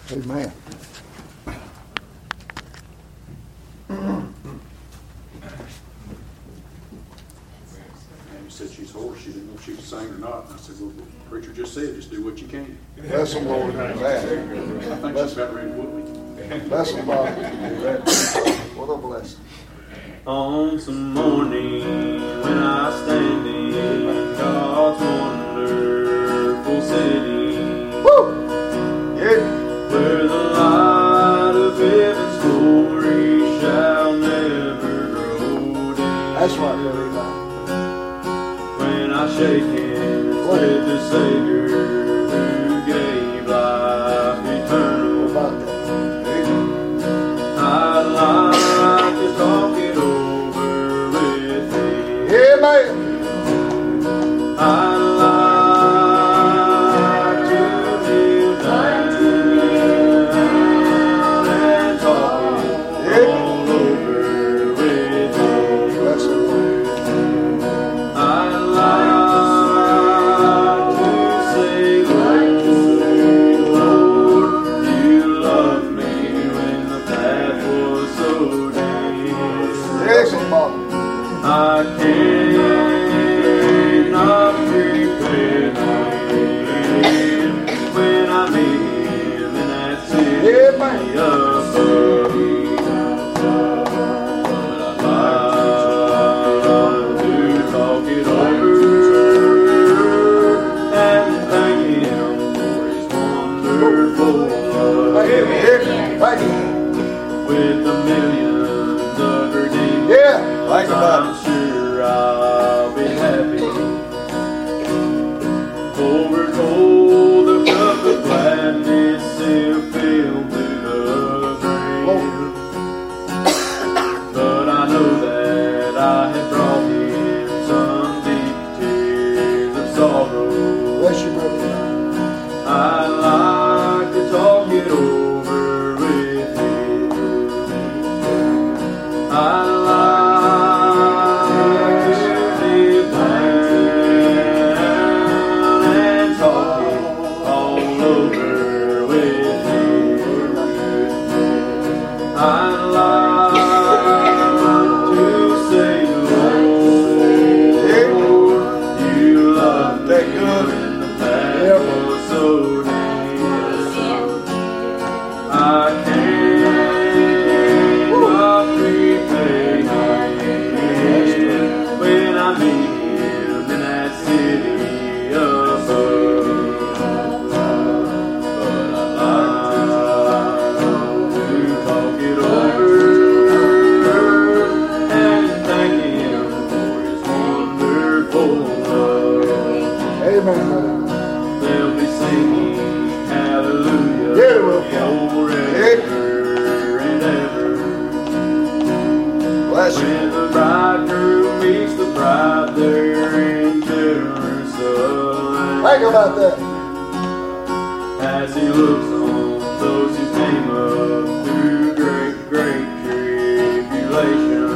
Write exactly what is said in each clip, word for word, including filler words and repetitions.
Amen. And he said she's hoarse. She didn't know if she could sing or not. And I said, well, the preacher just said, just do what you can. Bless them, Lord. Amen. I think she's about ready to whoop me. Bless them, Lord. What a blessing. On some morning when I stand in God's wonderful city, Woo! Yeah. where the light of heaven's glory shall never grow dim. That's right, Billy. When I shake hands with the Savior who gave life eternal, What about that? I'd like to talk it over with thee. Amen. I'd like to kneel down and talk it all over with thee. Bless them, Lord. I'd like to say, Lord, you loved me when the path was so dim. Yes, Father. I cannot prepare when I meet him in that city Amen. above. But I'd like to talk it over and thank him for his wonderful love. Amen. Thank you. With the millions of redeemed, Yeah. Thank you, I'm Father. sure I'll be happy. Overtold the cup of gladness still filled to the brim. But I know that I have brought him some deep tears of sorrow. Bless you, brother. I'd like to talk it over with you. I'd like to kneel down and talk it all over with you. I'd like to say, Lord, you loved me when the path was so dim. I cannot repay him when I meet him in that city above. But I'd like to talk it over and thank him for his wonderful love. Amen, brother. They'll be singing hallelujah Yeah, they will. forever and ever. Bless you. When the bridegroom meets the bride there in Jerusalem, Think about that. as he looks on those who came up through great, great tribulation,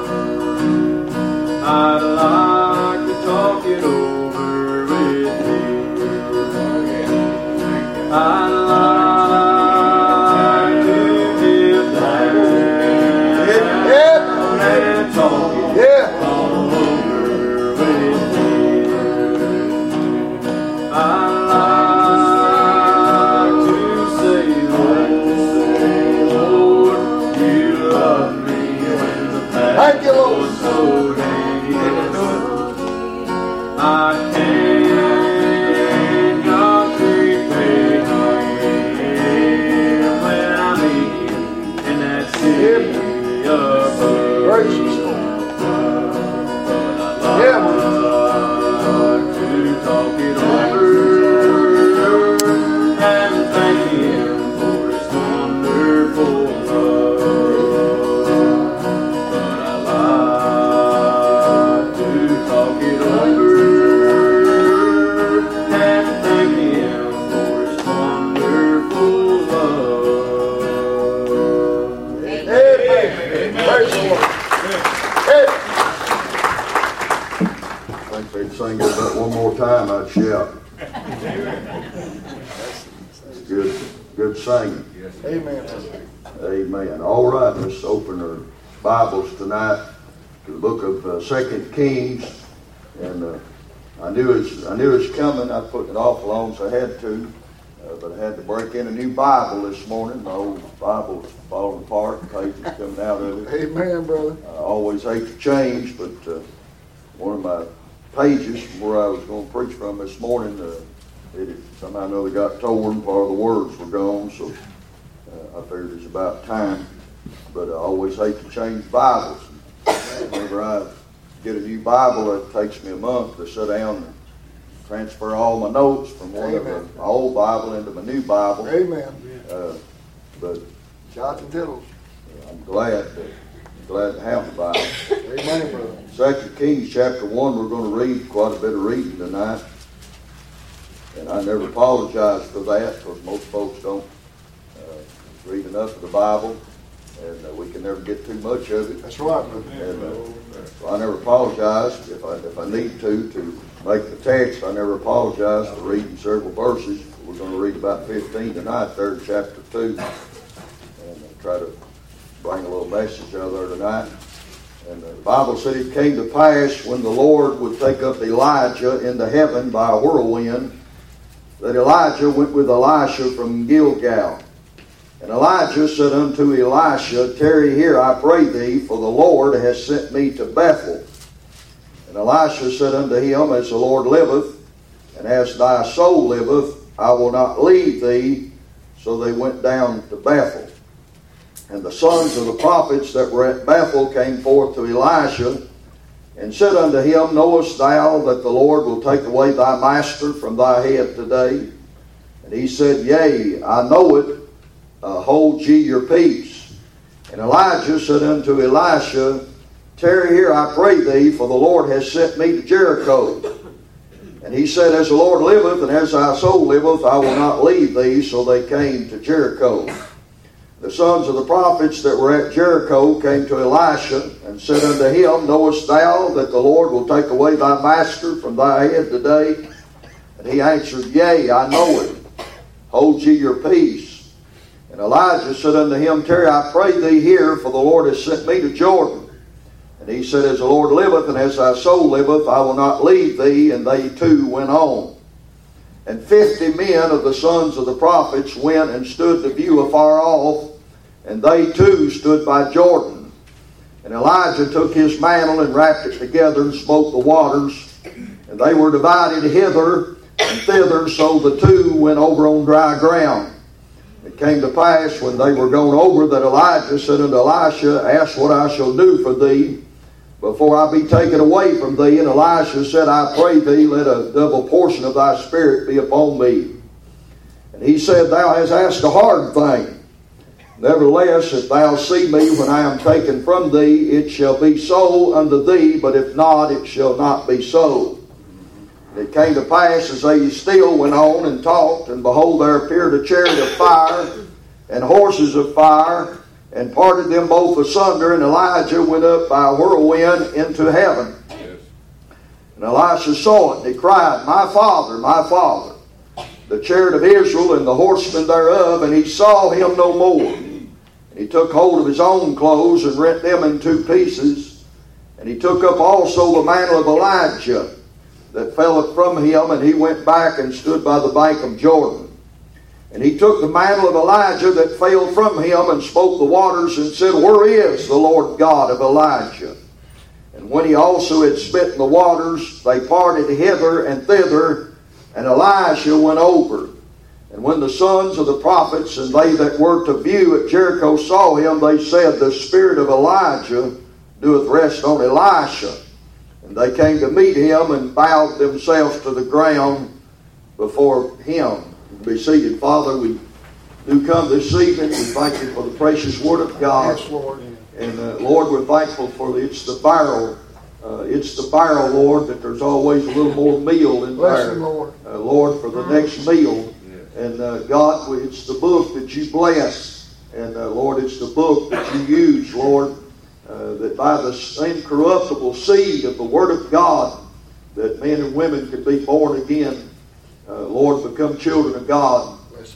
I'd like to talk it over with you. I'd like to kneel down and talk it Yeah. all over with you. I'd like to say, Lord, you love me when the Thank path you, Lord. was so dim. I cannot repay him when I meet him in that city above. Gracious. I'd Yeah, man. like to talk it over and thank him for his wonderful love. But I'd like to talk it over and thank him for his wonderful love. Amen. Praise the Lord. Amen. I think they'd sing it about one more time, I'd shout. It's good, good singing. Amen. Amen. All right, let's open our Bibles tonight to the book of uh, Second Kings. And uh, I knew it's I knew it's coming. I put it off long, so I had to. Uh, but I had to break in a new Bible this morning. My old Bible's falling apart, pages coming out of it. Amen, brother. I always hate to change, but uh, one of my pages from where I was going to preach from this morning, uh, it somehow or another got torn, part of the words were gone, so uh, I figured it's about time. But I always hate to change Bibles. Whenever I get a new Bible, it takes me a month to sit down and transfer all my notes from one of the, my old Bible into my new Bible. Amen. Uh, but Jots and tittles. I'm glad to, glad to have the Bible. Amen, brother. Second Kings chapter one, we're going to read quite a bit of reading tonight. And I never apologize for that, because most folks don't uh, read enough of the Bible, and uh, we can never get too much of it. That's right, brother. And uh, so I never apologize if I if I need to to make the text. I never apologize for reading several verses. We're going to read about fifteen tonight, third chapter two, and uh, try to bring a little message out there tonight. And the Bible said it came to pass when the Lord would take up Elijah into heaven by a whirlwind, that Elijah went with Elisha from Gilgal. And Elijah said unto Elisha, Tarry here, I pray thee, for the Lord has sent me to Bethel. And Elisha said unto him, As the Lord liveth, and as thy soul liveth, I will not leave thee. So they went down to Bethel. And the sons of the prophets that were at Bethel came forth to Elisha, and said unto him, Knowest thou that the Lord will take away thy master from thy head today? And he said, Yea, I know it. Uh, hold ye your peace. And Elijah said unto Elisha, Tarry here, I pray thee, for the Lord has sent me to Jericho. And he said, As the Lord liveth, and as thy soul liveth, I will not leave thee. So they came to Jericho. The sons of the prophets that were at Jericho came to Elisha, and said unto him, Knowest thou that the Lord will take away thy master from thy head today? And he answered, Yea, I know it. Hold ye your peace. And Elijah said unto him, Tarry, I pray thee here, for the Lord has sent me to Jordan. And he said, As the Lord liveth, and as thy soul liveth, I will not leave thee. And they two went on. And fifty men of the sons of the prophets went and stood to view afar off, and they too stood by Jordan. And Elijah took his mantle and wrapped it together and smote the waters, and they were divided hither and thither, so the two went over on dry ground. It came to pass when they were gone over that Elijah said unto Elisha, Ask what I shall do for thee before I be taken away from thee. And Elisha said, I pray thee, let a double portion of thy spirit be upon me. And he said, Thou hast asked a hard thing. Nevertheless, if thou see me when I am taken from thee, it shall be so unto thee, but if not, it shall not be so. And it came to pass, as they still went on and talked, and behold, there appeared a chariot of fire, and horses of fire, and parted them both asunder, and Elijah went up by a whirlwind into heaven. Yes. And Elisha saw it, and he cried, My father, my father, the chariot of Israel, and the horsemen thereof, and he saw him no more. He took hold of his own clothes and rent them in two pieces. And he took up also the mantle of Elijah that fell from him, and he went back and stood by the bank of Jordan. And he took the mantle of Elijah that fell from him and smote the waters and said, Where is the Lord God of Elijah? And when he also had spit in the waters, they parted hither and thither, and Elisha went over. And when the sons of the prophets and they that were to view at Jericho saw him, they said, The spirit of Elijah doeth rest on Elisha. And they came to meet him and bowed themselves to the ground before him. Be seated. Father, we do come this evening. We thank you for the precious word of God. Yes, Lord. And uh, Lord, we're thankful for the, it's the barrel. Uh, it's the barrel, Lord, that there's always a little more meal in Bless there. you, Lord. Uh, Lord, for the next meal. And uh, God, it's the book that you bless. And uh, Lord, it's the book that you use, Lord, uh, that by the incorruptible seed of the Word of God, that men and women could be born again. Uh, Lord, become children of God.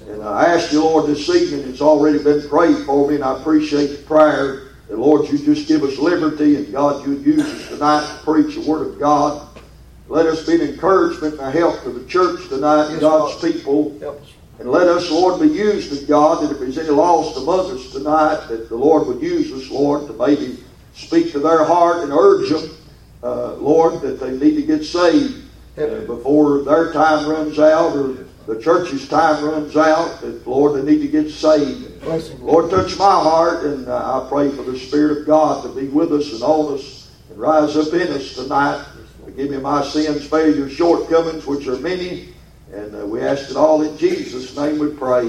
And I ask you, Lord, this evening, it's already been prayed for me, and I appreciate the prayer. And Lord, you just give us liberty, and God, you use us tonight to preach the Word of God. Let us be an encouragement and a help to the church tonight, and God's people. And let us, Lord, be used of God, that if there's any lost among us tonight, that the Lord would use us, Lord, to maybe speak to their heart and urge them, uh, Lord, that they need to get saved uh, before their time runs out or the church's time runs out, that, Lord, they need to get saved. Lord, touch my heart, and uh, I pray for the Spirit of God to be with us and on us and rise up in us tonight. Forgive me my sins, failures, shortcomings, which are many. And uh, we ask it all in Jesus' name we pray.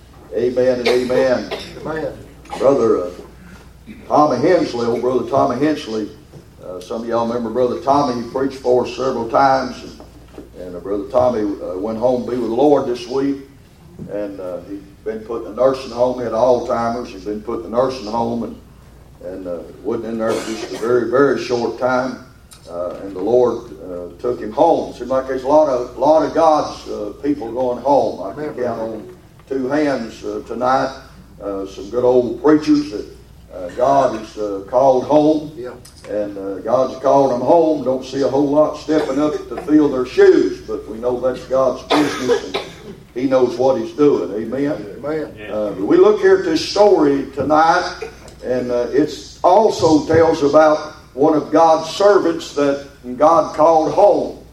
Amen and amen. Amen. Brother uh, Tommy Hensley, old Brother Tommy Hensley, uh, some of y'all remember Brother Tommy. He preached for us several times. And, and uh, Brother Tommy uh, went home to be with the Lord this week. And uh, he'd been put in a nursing home. He had Alzheimer's. He'd been put in a nursing home and, and uh, wasn't in there for just a very, very short time. Uh, and the Lord uh, took him home. It seems like there's a lot of, lot of God's uh, people going home. I can count on two hands uh, tonight. Uh, some good old preachers that uh, God has uh, called home. Yeah. And uh, God's called them home. Don't see a whole lot stepping up to fill their shoes. But we know that's God's business, and He knows what He's doing. Amen? Amen. Uh, we look here at this story tonight, and uh, it also tells about one of God's servants that God called home.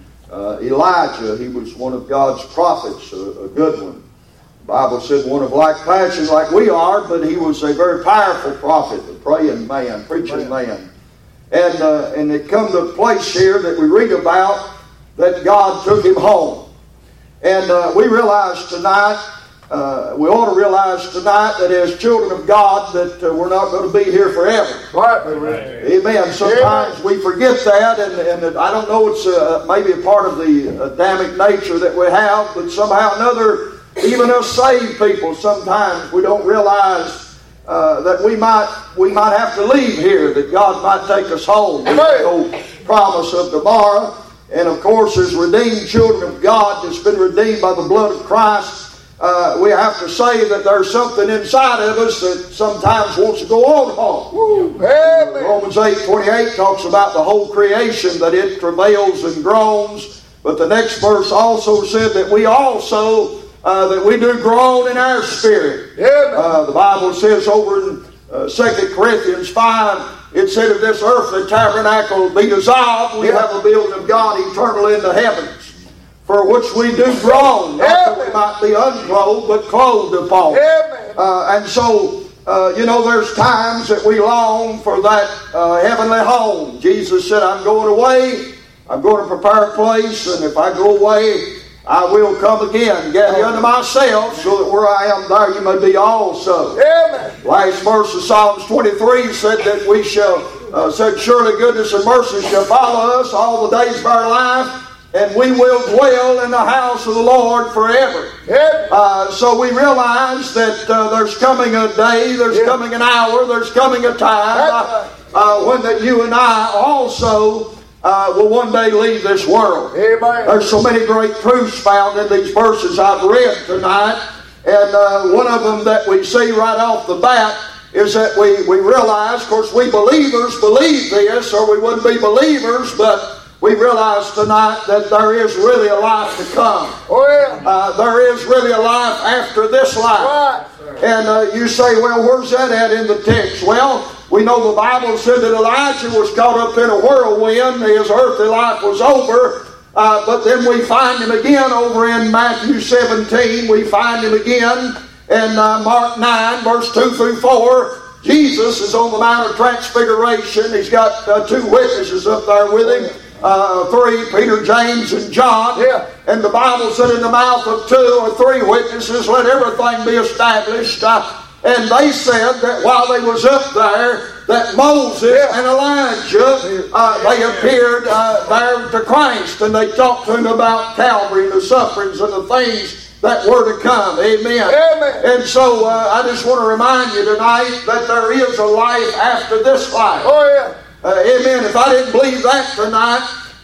Uh, Elijah, he was one of God's prophets, a, a good one. The Bible said one of like passion like we are, but he was a very powerful prophet, a praying man, preaching man. And, uh, and it come to a place here that we read about that God took him home. And uh, we realize tonight, Uh, we ought to realize tonight that as children of God that uh, we're not going to be here forever. Right. Right. Amen. Sometimes Amen. we forget that, and, and I don't know, it's uh, maybe a part of the Adamic nature that we have, but somehow or another, even us saved people, sometimes we don't realize uh, that we might we might have to leave here, that God might take us home. There's no promise of tomorrow. And of course, as redeemed children of God that's been redeemed by the blood of Christ, Uh, we have to say that there's something inside of us that sometimes wants to go on home. Romans eight twenty-eight talks about the whole creation, that it travails and groans. But the next verse also said that we also, uh, that we do groan in our spirit. Uh, the Bible says over in uh, Second Corinthians five, it said, if this earthly tabernacle be dissolved, we have a building of God eternal in the heavens, for which we do groan, not that we might be unclothed, but clothed upon. Uh, and so, uh, you know, there's times that we long for that uh, heavenly home. Jesus said, I'm going away, I'm going to prepare a place, and if I go away, I will come again, gather you unto myself, so that where I am, there you may be also. Amen. Last verse of Psalms twenty-three said that we shall, uh, said, surely goodness and mercy shall follow us all the days of our life, and we will dwell in the house of the Lord forever. Uh, so we realize that uh, there's coming a day, there's yeah. coming an hour, there's coming a time uh, uh, when that you and I also uh, will one day leave this world. Amen. There's so many great truths found in these verses I've read tonight. And uh, one of them that we see right off the bat is that we, we realize, of course, we believers believe this, or we wouldn't be believers, but we realize tonight that there is really a life to come. Oh, yeah. Uh, there is really a life after this life. Right. And uh, you say, well, where's that at in the text? Well, we know the Bible said that Elijah was caught up in a whirlwind. His earthly life was over. Uh, but then we find him again over in Matthew seventeen. We find him again in uh, Mark nine, verse two through four. Jesus is on the Mount of Transfiguration. He's got uh, two witnesses up there with him. Uh, three, Peter, James, and John. Yeah. And the Bible said in the mouth of two or three witnesses, let everything be established. Uh, and they said that while they was up there, that Moses yeah. and Elijah, uh, they appeared uh, there to Christ, and they talked to him about Calvary and the sufferings and the things that were to come. Amen. Amen. And so uh, I just want to remind you tonight that there is a life after this life. Oh yeah. Uh, amen. If I didn't believe that tonight,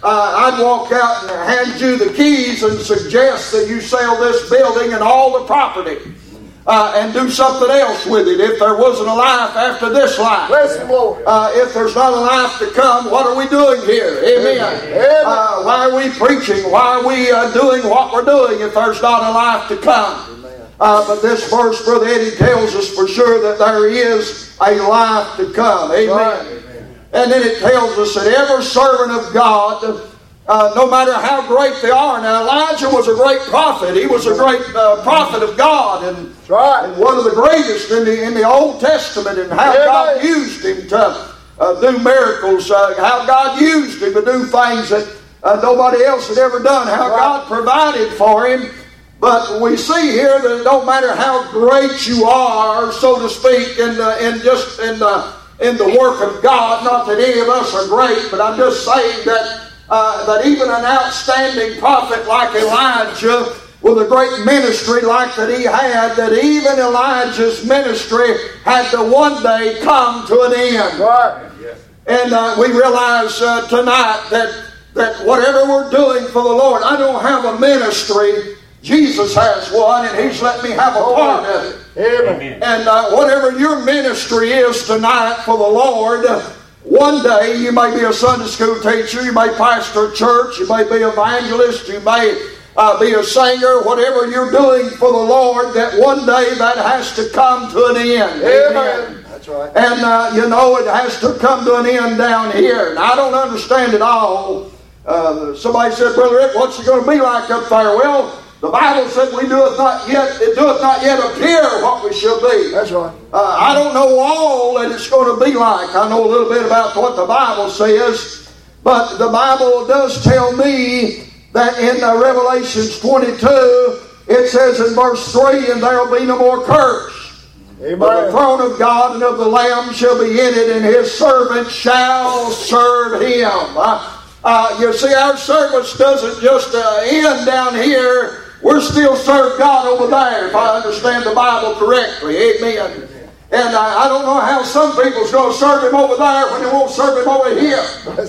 uh, I'd walk out and hand you the keys and suggest that you sell this building and all the property uh, and do something else with it if there wasn't a life after this life. Bless him, Lord. Uh, if there's not a life to come, what are we doing here? Amen. Amen. Uh, why are we preaching? Why are we uh, doing what we're doing if there's not a life to come? Uh, but this verse, Brother Eddie, tells us for sure that there is a life to come. Amen. Right. And then it tells us that every servant of God, uh, no matter how great they are. Now, Elijah was a great prophet. He was a great uh, prophet of God, and, right. and one of the greatest in the in the Old Testament, and how Amen. God used him to uh, do miracles, uh, how God used him to do things that uh, nobody else had ever done, how Right. God provided for him. But we see here that it don't matter how great you are, so to speak, in the, in just in the in the work of God. Not that any of us are great, but I'm just saying that uh, that even an outstanding prophet like Elijah, with a great ministry like that he had, that even Elijah's ministry had to one day come to an end. Right. And uh, we realize uh, tonight that that whatever we're doing for the Lord, I don't have a ministry. Jesus has one, and He's let me have a part of it. Amen. And uh, whatever your ministry is tonight for the Lord, one day you may be a Sunday school teacher, you may pastor a church, you may be an evangelist, you may uh, be a singer, whatever you're doing for the Lord, that one day that has to come to an end. Amen. That's right. And uh, you know, it has to come to an end down here. Now, I don't understand it all. Uh, somebody said, Brother Rick, what's it going to be like up there? Well, the Bible said we doeth not yet, it doeth not yet appear what we shall be. That's right. Uh, I don't know all that it's going to be like. I know a little bit about what the Bible says, but the Bible does tell me that in uh, Revelations twenty-two, it says in verse three, and there will be no more curse. Amen. But the throne of God and of the Lamb shall be in it, and His servants shall serve Him. Uh, uh, you see, our service doesn't just uh, end down here. We're still serve God over there, if I understand the Bible correctly. Amen. And I, I don't know how some people's going to serve Him over there when they won't serve Him over here.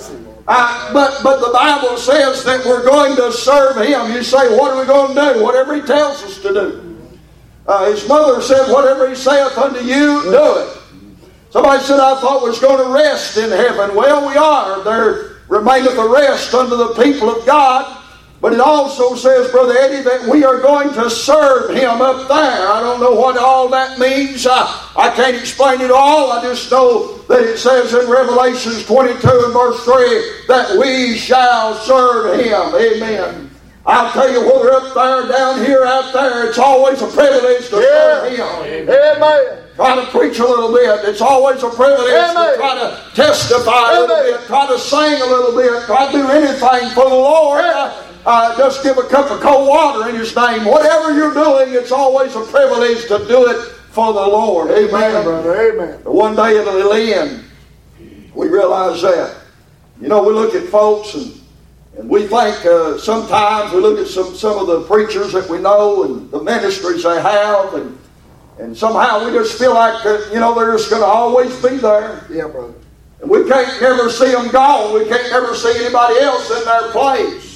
Uh, but, but the Bible says that we're going to serve Him. You say, what are we going to do? Whatever He tells us to do. Uh, his mother said, whatever He saith unto you, do it. Somebody said, I thought we was going to rest in heaven. Well, we are. There remaineth a rest unto the people of God. But it also says, Brother Eddie, that we are going to serve Him up there. I don't know what all that means. I, I can't explain it all. I just know that it says in Revelations twenty-two and verse three that we shall serve Him. Amen. I'll tell you, whether up there, down here, out there, it's always a privilege to Yeah. serve Him. Amen. Try to preach a little bit. It's always a privilege Amen. to try to testify a little Amen. bit, try to sing a little bit, try to do anything for the Lord. Amen. Uh, just give a cup of cold water in His name. Whatever you're doing, it's always a privilege to do it for the Lord. Amen. Amen, brother. Amen. But one day it'll end. We realize that. You know, we look at folks and, and we think uh, sometimes we look at some, some of the preachers that we know and the ministries they have, and and somehow we just feel like that, you know, they're just going to always be there. Yeah, brother. And we can't never see them gone. We can't never see anybody else in their place.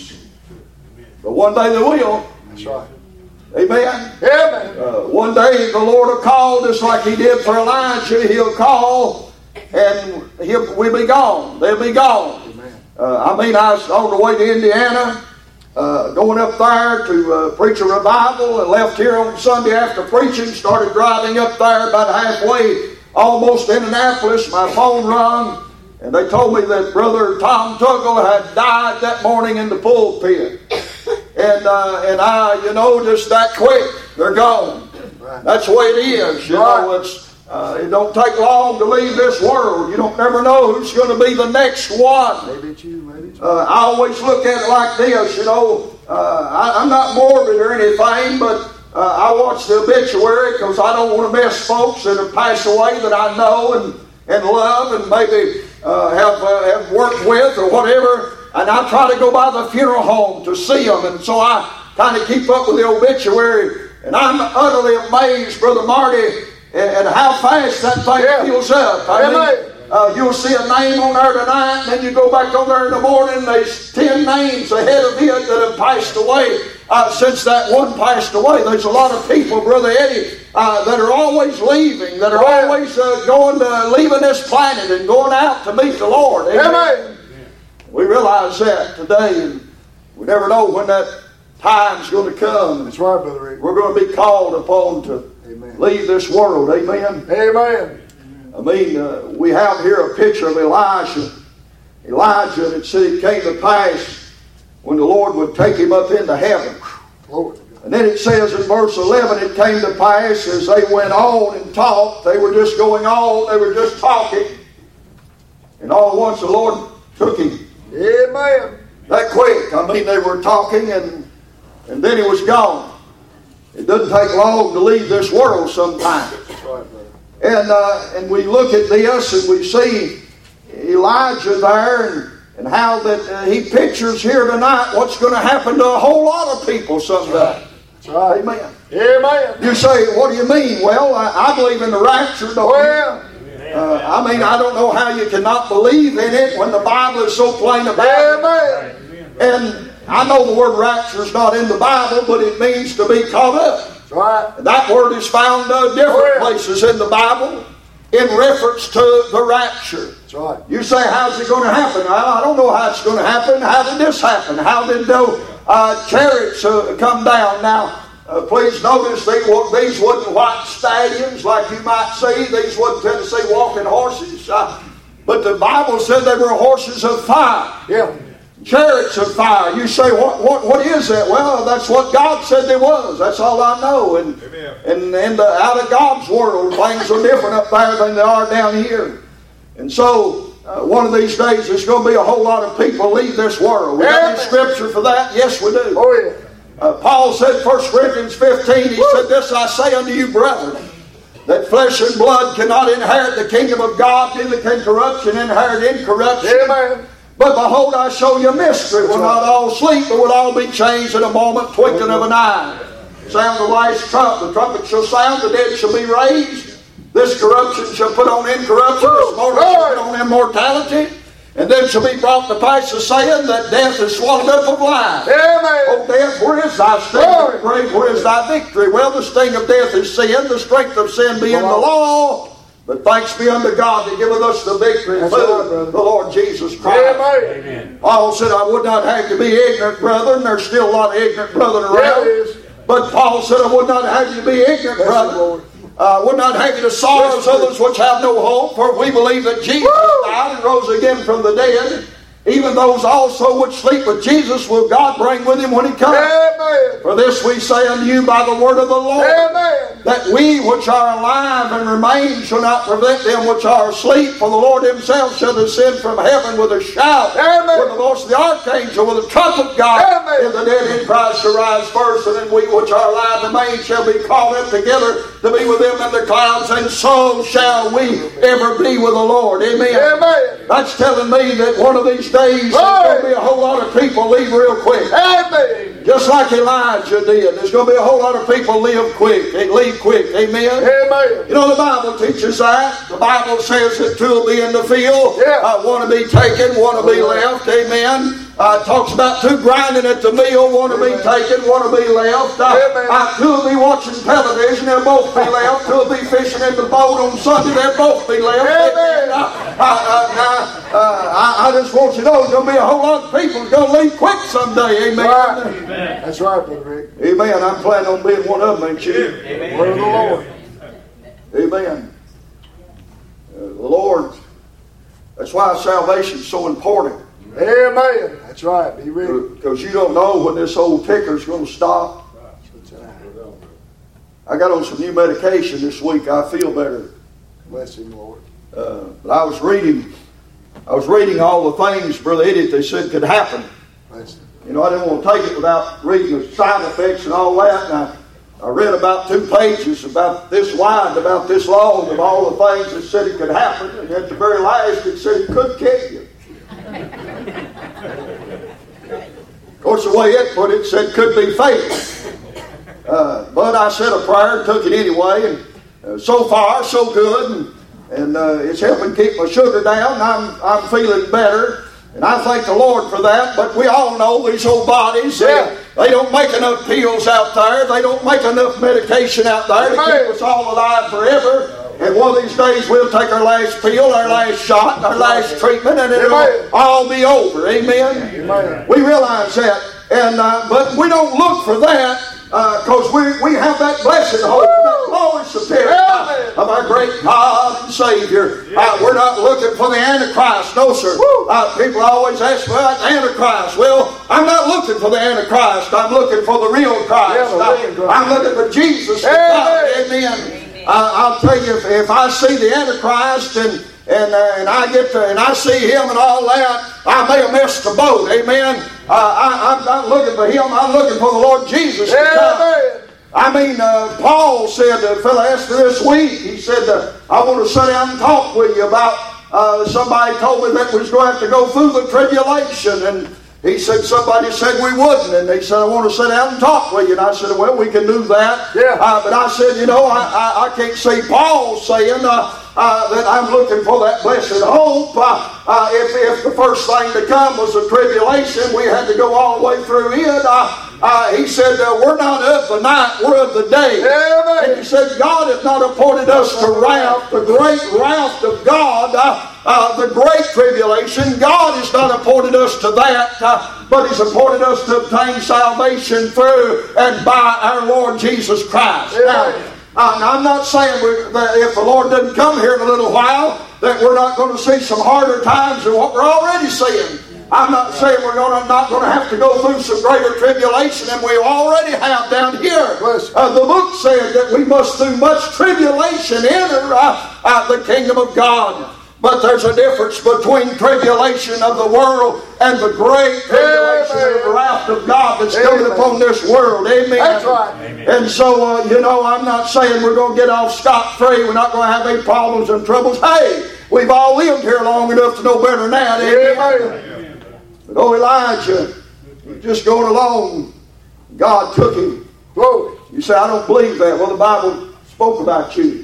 But one day they will. That's right. Amen. Amen. Uh, one day the Lord will call, just like He did for Elijah. He'll call, and he'll, we'll be gone. They'll be gone. Amen. Uh, I mean, I was on the way to Indiana, uh, going up there to uh, preach a revival, and left here on Sunday after preaching. Started driving up there about halfway, almost Indianapolis. My phone rung, and they told me that Brother Tom Tuggle had died that morning in the pulpit. And uh, and I, you know, just that quick, they're gone. Right. That's the way it is. You Right. know, it's uh, it don't take long to leave this world. You don't never know who's going to be the next one. Maybe it's you, maybe it's you. Uh, I always look at it like this. You know, uh, I, I'm not morbid or anything, but uh, I watch the obituary because I don't want to miss folks that have passed away that I know and and love and maybe uh, have uh, have worked with or whatever. And I try to go by the funeral home to see them. And so I kind of keep up with the obituary. And I'm utterly amazed, Brother Marty, at how fast that thing Yeah. fills up. I Amen. mean, uh, you'll see a name on there tonight, and then you go back over there in the morning, there's ten names ahead of it that have passed away uh, since that one passed away. There's a lot of people, Brother Eddie, uh, that are always leaving, that are always uh, going to, leaving this planet and going out to meet the Lord. Amen. Amen. We realize that today, and we never know when that time's going to come. That's right, Brother Rick. We're going to be called upon to Amen. leave this world. Amen. Amen. I mean, uh, we have here a picture of Elijah. Elijah, and it said it came to pass when the Lord would take him up into heaven. Lord. And then it says in verse eleven, it came to pass as they went on and talked, they were just going on, they were just talking, and all at once the Lord took him. Amen. That quick. I mean, they were talking, and and then he was gone. It doesn't take long to leave this world sometimes. That's right, brother. And uh, and we look at this, and we see Elijah there, and, and how that uh, he pictures here tonight what's going to happen to a whole lot of people someday. That's right. Amen. Amen. You say, what do you mean? Well, I, I believe in the rapture, don't Well, you? Uh, I mean, I don't know how you cannot believe in it when the Bible is so plain about it. amen. And I know the word rapture is not in the Bible, but it means to be caught up. That's right. And that word is found uh, different Oh, yeah. places in the Bible in reference to the rapture. That's right. You say, how's it going to happen? I, I don't know how it's going to happen. How did this happen? How did the uh, chariots uh, come down? Now, Uh, please notice they, these wasn't white stallions like you might see. These wasn't Tennessee walking horses. Uh, but the Bible said they were horses of fire. Yeah. Chariots of fire. You say, what, what, what is that? Well, that's what God said there was. That's all I know. And, and, and uh, out of God's world, things are different up there than they are down here. And so, uh, one of these days, there's going to be a whole lot of people leave this world. We got any scripture for that? Yes, we do. Oh, yeah. Uh, Paul said, First Corinthians fifteen, he said, this I say unto you, brethren, that flesh and blood cannot inherit the kingdom of God, neither can corruption inherit incorruption. Amen. But behold, I show you a mystery. We'll not all sleep, but we'll all be changed in a moment, twinkling of an eye. Sound the last trump. The trumpet shall sound, the dead shall be raised. This corruption shall put on incorruption, this mortal shall put on immortality. And then shall be brought to pass the saying that death is swallowed up of life. Amen. Oh, death, where is thy sting? Oh, grave, where is thy victory? Well, the sting of death is sin, the strength of sin being the law. But thanks be unto God that giveth us the victory through the Lord Jesus Christ. Amen. Paul said, I would not have you be ignorant, brethren. There's still a lot of ignorant brethren around. Yeah, it is. But Paul said, I would not have you to be ignorant, brethren. Uh, would not have you to sorrow as others which have no hope, for we believe that Jesus Woo! died and rose again from the dead. Even those also which sleep with Jesus will God bring with him when he comes. Amen. For this we say unto you by the word of the Lord, Amen. that we which are alive and remain shall not prevent them which are asleep. For the Lord himself shall descend from heaven with a shout, Amen. with the voice of the archangel, with the trumpet of God. Amen. And the dead in Christ shall rise first, and then we which are alive and remain shall be caught up together to be with them in the clouds, and so shall we ever be with the Lord. Amen. Amen. That's telling me that one of these days there's going to be a whole lot of people leave real quick. Amen. Just like Elijah did. There's going to be a whole lot of people live quick. They leave quick. Amen. Amen. You know the Bible teaches that. The Bible says that two will be in the field. Yeah. Uh, one will be taken, one will be left. Amen. Uh, it talks about two grinding at the mill. One will be taken, one will be left. Uh, uh, two will be watching television. They'll both be left. Two will be fishing in the boat on Sunday. They'll both be left. Amen. Uh, uh, uh, uh, I, I just want you to know there's going to be a whole lot of people that's going to leave quick someday. Amen. Right. Amen. That's right, Brother Rick. Amen. I'm planning on being one of them, ain't you? Amen. Word of the Lord. Amen. Uh, the Lord, that's why salvation is so important. Amen. That's right. Be ready. Because you don't know when this old ticker's going to stop. I got on some new medication this week. I feel better. Bless him, Lord. Uh, but I was reading, I was reading all the things, Brother Eddie, they said could happen. Bless him. You know, I didn't want to take it without reading the side effects and all that. And I, I read about two pages about this wide, about this long, of all the things that said it could happen. And at the very last, it said it could kill you. Of course, the way it put it, said could be fatal. Uh, but I said a prayer and took it anyway. And uh, so far, so good. And, and uh, it's helping keep my sugar down. I'm I'm feeling better, and I thank the Lord for that. But we all know these old bodies, Yeah. they, they don't make enough pills out there. They don't make enough medication out there to Amen. keep us all alive forever. And one of these days we'll take our last pill, our last shot, our last treatment, and it'll Amen. all be over. Amen. Amen. We realize that, and uh, but we don't look for that. Because uh, we, we have that blessed hope, that glorious appearance Amen. of our great God and Savior. Uh, we're not looking for the Antichrist. No, sir. Uh, people always ask me about the Antichrist. Well, I'm not looking for the Antichrist. I'm looking for the real Christ. Yeah, the I, real Christ. I'm looking for Jesus. the Amen. God. Amen. Uh, I'll tell you, if, if I see the Antichrist and and uh, and I get to, and I see him and all that, I may have missed the boat. Amen. Uh, I, I'm not looking for him. I'm looking for the Lord Jesus. to come. Amen. I mean, uh, Paul said, a fellow asked me this week, he said, uh, I want to sit down and talk with you about, uh, somebody told me that we was going to have to go through the tribulation. And he said, somebody said we wouldn't. And they said, I want to sit down and talk with you. And I said, well, we can do that. Yeah. Uh, but I said, you know, I, I, I can't see Paul saying uh, uh, that I'm looking for that blessed hope. Uh, uh, if, if the first thing to come was a tribulation, we had to go all the way through it. Uh, Uh, he said, uh, we're not of the night, we're of the day. Amen. And he said, God has not appointed us to wrath, the great wrath of God, uh, uh, the great tribulation. God has not appointed us to that, uh, but He's appointed us to obtain salvation through and by our Lord Jesus Christ. Now, uh, now, I'm not saying we, that if the Lord doesn't come here in a little while, that we're not going to see some harder times than what we're already seeing. I'm not saying we're going to, not going to have to go through some greater tribulation than we already have down here. Uh, the book said that we must through much tribulation enter uh, uh, the kingdom of God. But there's a difference between tribulation of the world and the great tribulation Amen. of the wrath of God that's Amen. coming upon this world. Amen. That's right. And so, uh, you know, I'm not saying we're going to get off scot-free. We're not going to have any problems and troubles. Hey, we've all lived here long enough to know better than that. Amen. Amen. But oh, Elijah, he's just going along. God took him. Glory. You say, I don't believe that. Well, the Bible spoke about you.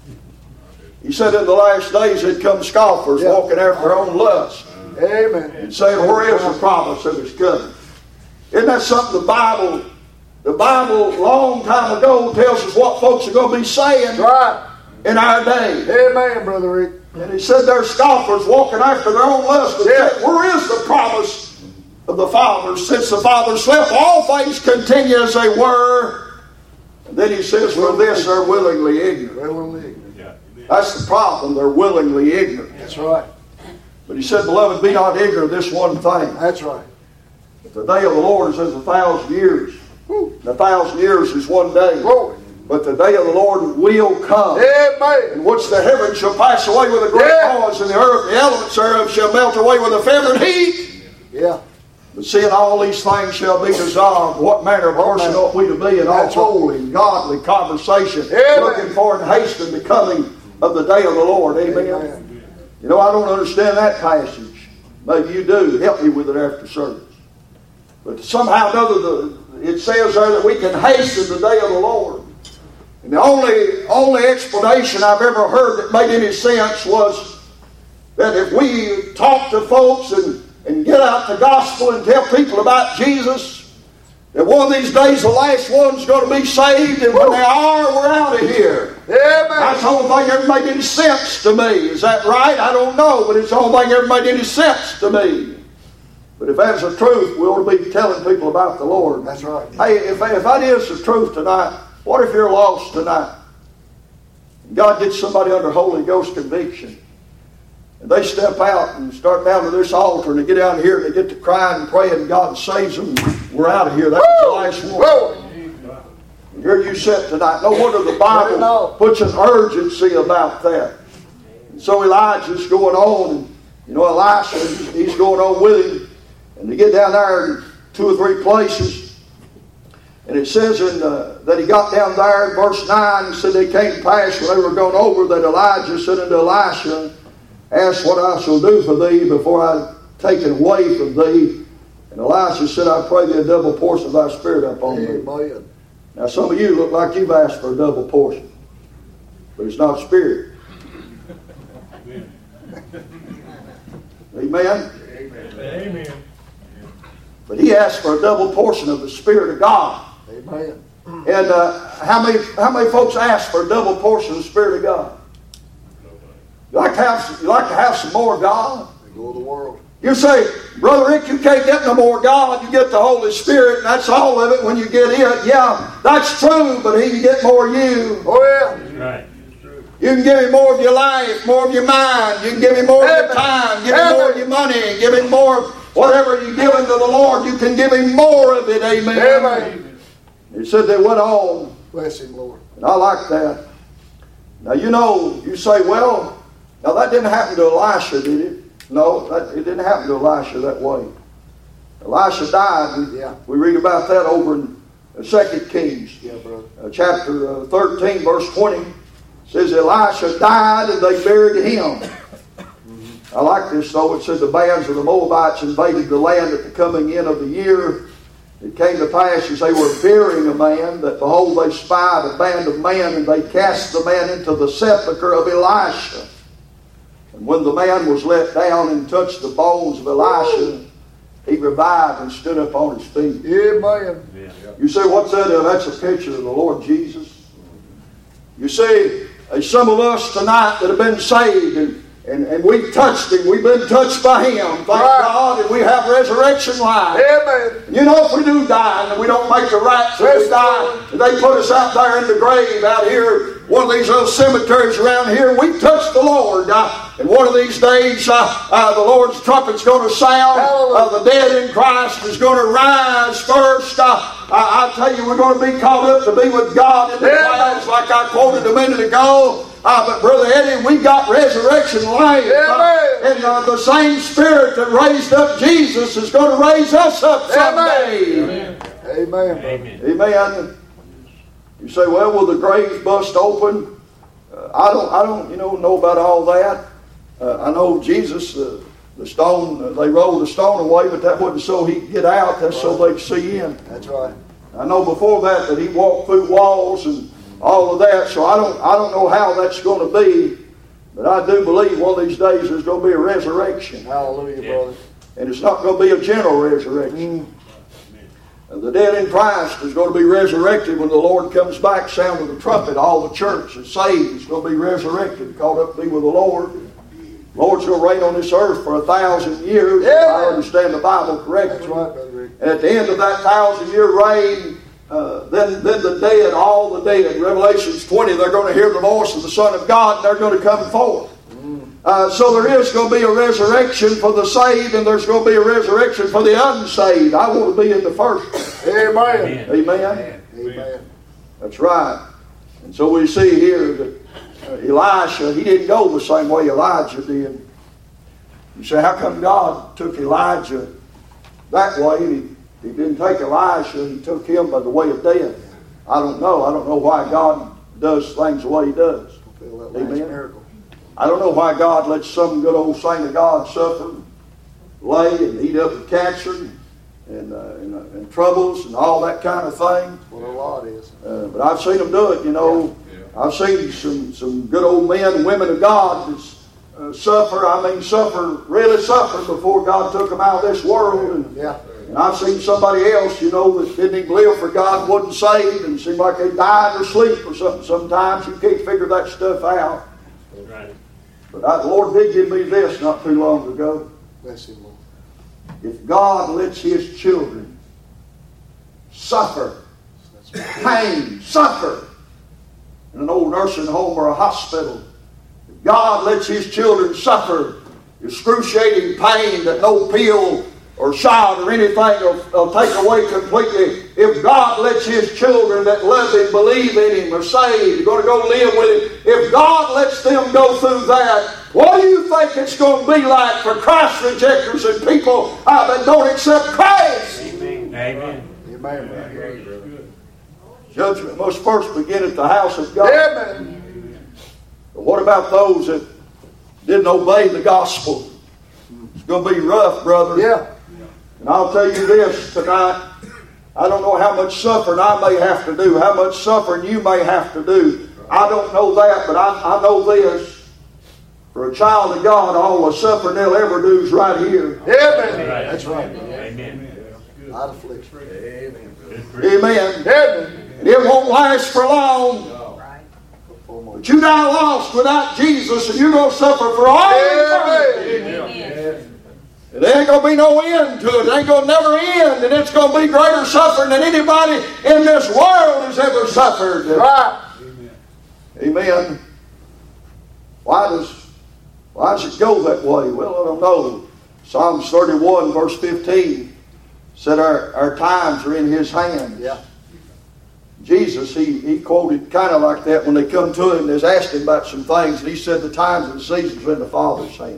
He said in the last days there'd come scoffers Yeah. walking after their own lust Amen. and saying, where is the promise of His coming? Isn't that something the Bible, the Bible long time ago tells us what folks are going to be saying Right. in our day? Amen, Brother Rick. And he said there's scoffers walking after their own lust. And Yeah. said, where is the promise of the Father? Since the Father slept, all things continue as they were. And then he says, for this they're willingly ignorant. Willingly ignorant. That's the problem. They're willingly ignorant. That's right. But he said, beloved, be not ignorant of this one thing. That's right. The day of the Lord is as a thousand years. And a thousand years is one day. Glory. But the day of the Lord will come. Amen. In which the heavens shall pass away with a great Yeah. noise, and the earth, the elements thereof shall melt away with a fervent heat. Yeah. But seeing all these things shall be dissolved, what manner of person manner? ought we to be in all That's right. holy and godly conversation, Amen. looking for and hastening the coming of the day of the Lord. Amen. Amen. You know, I don't understand that passage. Maybe you do. Help me with it after service. But somehow or another, the, it says there that we can hasten the day of the Lord. And the only, only explanation I've ever heard that made any sense was that if we talk to folks and, and get out the gospel and tell people about Jesus, that one of these days the last one's going to be saved, and when they are, we're out of here. Amen. That's the only thing ever made any sense to me. Is that right? I don't know, but it's the only thing ever made any sense to me. But if that's the truth, we ought to be telling people about the Lord. That's right. Hey, if, if that is the truth tonight, what if you're lost tonight? God gets somebody under Holy Ghost conviction, and they step out and start down to this altar, and they get down here and they get to crying and praying, and God saves them. We're out of here. That's the last one. Glory. And here you sit tonight. No wonder the Bible puts an urgency about that. And so Elijah's going on, and you know Elisha, he's going on with him, and they get down there in two or three places. And it says in, uh, that he got down there in verse nine, and said they came past when they were going over, that Elijah said unto Elisha, ask what I shall do for thee before I take it away from thee. And Elisha said, I pray thee a double portion of thy spirit upon me. Amen. Now some of you look like you've asked for a double portion, but it's not spirit. Amen? Amen. But he asked for a double portion of the Spirit of God. Amen. And uh, how many how many folks ask for a double portion of the Spirit of God? You like to have, you like to have some more God? They go to the world. You say, Brother Rick, you can't get no more God. You get the Holy Spirit, and that's all of it when you get it. Yeah, that's true, but He can get more of you. Oh, yeah. Right. You can give Him more of your life, more of your mind. You can give Him more of your time, give Him more of your money, give Him more of whatever you give unto the Lord. You can give Him more of it. Amen. Amen. He said they went on. Bless Him, Lord. And I like that. Now, you know, you say, well, now that didn't happen to Elisha, did it? No, that, it didn't happen to Elisha that way. Elisha died. We, Yeah. we read about that over in Second Kings. Yeah, brother. Uh, chapter uh, thirteen, verse twenty. It says Elisha died and they buried him. Mm-hmm. I like this though. It says the bands of the Moabites invaded the land at the coming in of the year. It came to pass as they were burying a man that behold they spied a band of men, and they cast the man into the sepulchre of Elisha. And when the man was let down and touched the bones of Elisha, he revived and stood up on his feet. Amen. Yeah. You say, what's that? Uh, that's a picture of the Lord Jesus. You see, uh, some of us tonight that have been saved, and, and, and we've touched Him, we've been touched by Him, thank Right. God, and we have resurrection life. Amen. You know, if we do die and we don't make the right, so we Yes, die, Lord. and they put us out there in the grave out here, one of these little cemeteries around here, we touched the Lord. Uh, and one of these days, uh, uh, the Lord's trumpet's going to sound. Uh, the dead in Christ is going to rise first. Uh, I, I tell you, we're going to be called up to be with God in the Amen. clouds, like I quoted a minute ago. Uh, but Brother Eddie, we got resurrection life. Uh, Amen. and uh, the same Spirit that raised up Jesus is going to raise us up someday. Amen. Amen. Amen. Amen. You say, well, will the graves bust open? Uh, I don't, I don't, you know, know about all that. Uh, I know Jesus, uh, the stone, uh, they rolled the stone away, but that wasn't so he could get out. That's so they could see in. That's right. I know before that that he walked through walls and all of that. So I don't, I don't know how that's going to be, but I do believe one of these days there's going to be a resurrection, Hallelujah, Yeah. brother. and it's not going to be a general resurrection. And the dead in Christ is going to be resurrected when the Lord comes back, sounding the trumpet. All the church is saved is going to be resurrected, caught up to be with the Lord. The Lord's going to reign on this earth for a thousand years, if I understand the Bible correctly. That's right, Brother Rick. And at the end of that thousand year reign, uh, then, then the dead, all the dead, Revelations twenty, they're going to hear the voice of the Son of God, and they're going to come forth. Uh, so there is going to be a resurrection for the saved, and there's going to be a resurrection for the unsaved. I want to be in the first. Amen. Amen. Amen. That's right. And so we see here that uh, Elisha, he didn't go the same way Elijah did. You say, how come God took Elijah that way? He, he didn't take Elisha, he took him by the way of death. I don't know. I don't know why God does things the way He does. Feel that last Amen. miracle. I don't know why God lets some good old saint of God suffer, lay and eat up with cancer and, uh, and, uh, and troubles and all that kind of thing. What a lot is. Uh, but I've seen them do it, you know. I've seen some, some good old men and women of God that uh, suffer, I mean suffer, really suffer before God took them out of this world. And, Yeah. and I've seen somebody else, you know, that didn't even live for God, wasn't saved, and seemed like they died or sleep or something. Sometimes you can't figure that stuff out. Right. But I, the Lord did give me this not too long ago. Bless Him, Lord. If God lets His children suffer, That's right. pain, suffer in an old nursing home or a hospital, if God lets His children suffer excruciating pain that no pill or shot or anything will, will take away completely, if God lets His children that love Him, believe in Him, are saved, are going to go live with Him, if God lets them go through that, what do you think it's going to be like for Christ rejectors and people uh, that don't accept Christ? Amen. Amen. Amen. Judgment must first begin at the house of God. Amen. But what about those that didn't obey the gospel? It's going to be rough, brother. Yeah. And I'll tell you this tonight. I don't know how much suffering I may have to do, how much suffering you may have to do. I don't know that, but I, I know this. For a child of God, all the suffering they'll ever do is right here. Amen. That's right. Amen. Not affliction. Amen. Amen. Amen. And it won't last for long. But you die lost without Jesus, and you're going to suffer for all eternity. Amen. And there ain't going to be no end to it. It ain't going to never end. And it's going to be greater suffering than anybody in this world has ever suffered. Right. Amen. Why does, why does it go that way? Well, I don't know. Psalms thirty-one, verse fifteen said our, our times are in His hands. Yeah. Jesus, he, he quoted kind of like that when they come to Him and they asked Him about some things. And He said the times and the seasons are in the Father's hands.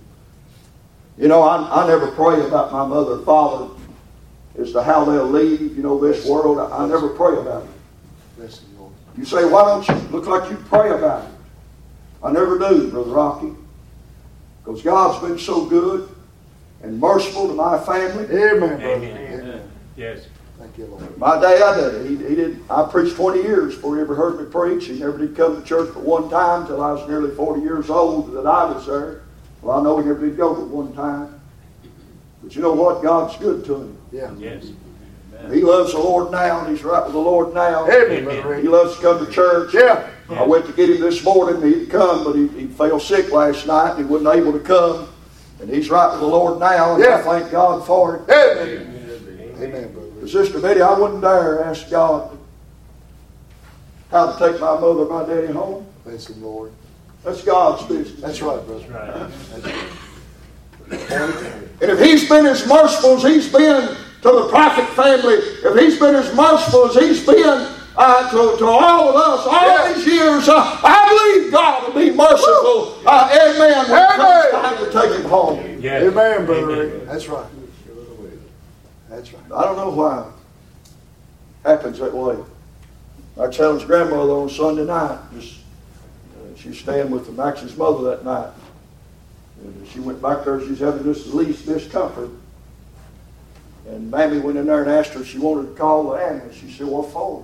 You know, I, I never pray about my mother and father as to how they'll leave, you know, this world. I, I never pray about it. Bless the Lord. You say, why don't you? Look like you pray about it. I never do, Brother Rocky. Because God's been so good and merciful to my family. Amen, brother. Amen. Amen. Yes. Thank you, Lord. My dad, he, he did. I preached twenty years before he ever heard me preach. He never did come to church but one time till I was nearly forty years old that I was there. Well, I know he never did go but one time. But you know what? God's good to him. Yeah. Yes. He loves the Lord now, and he's right with the Lord now. Amen, Brother Rick. He loves to come to church. Yeah. I went to get him this morning. He'd come, but he, he fell sick last night, and he wasn't able to come. And he's right with the Lord now, and Yeah. I thank God for it. Amen. Amen, Brother Rick. Sister Betty, I wouldn't dare ask God how to take my mother and my daddy home. Bless Him, Lord. That's God's business. That's right, brother. Right. That's right. And if He's been as merciful as He's been to the prophet family, if He's been as merciful as He's been uh, to, to all of us all Yeah. these years, uh, I believe God will be merciful. Uh, amen. When it comes time to take Him home. Yes. Amen, Brother Amen. Rick. That's right. That's right. I don't know why it happens that way. I challenged grandmother on Sunday night. Just uh, she was staying with Max's mother that night. And she went back there. She's having just the least discomfort. And Mammy went in there and asked her if she wanted to call the ambulance. She said, "What for?"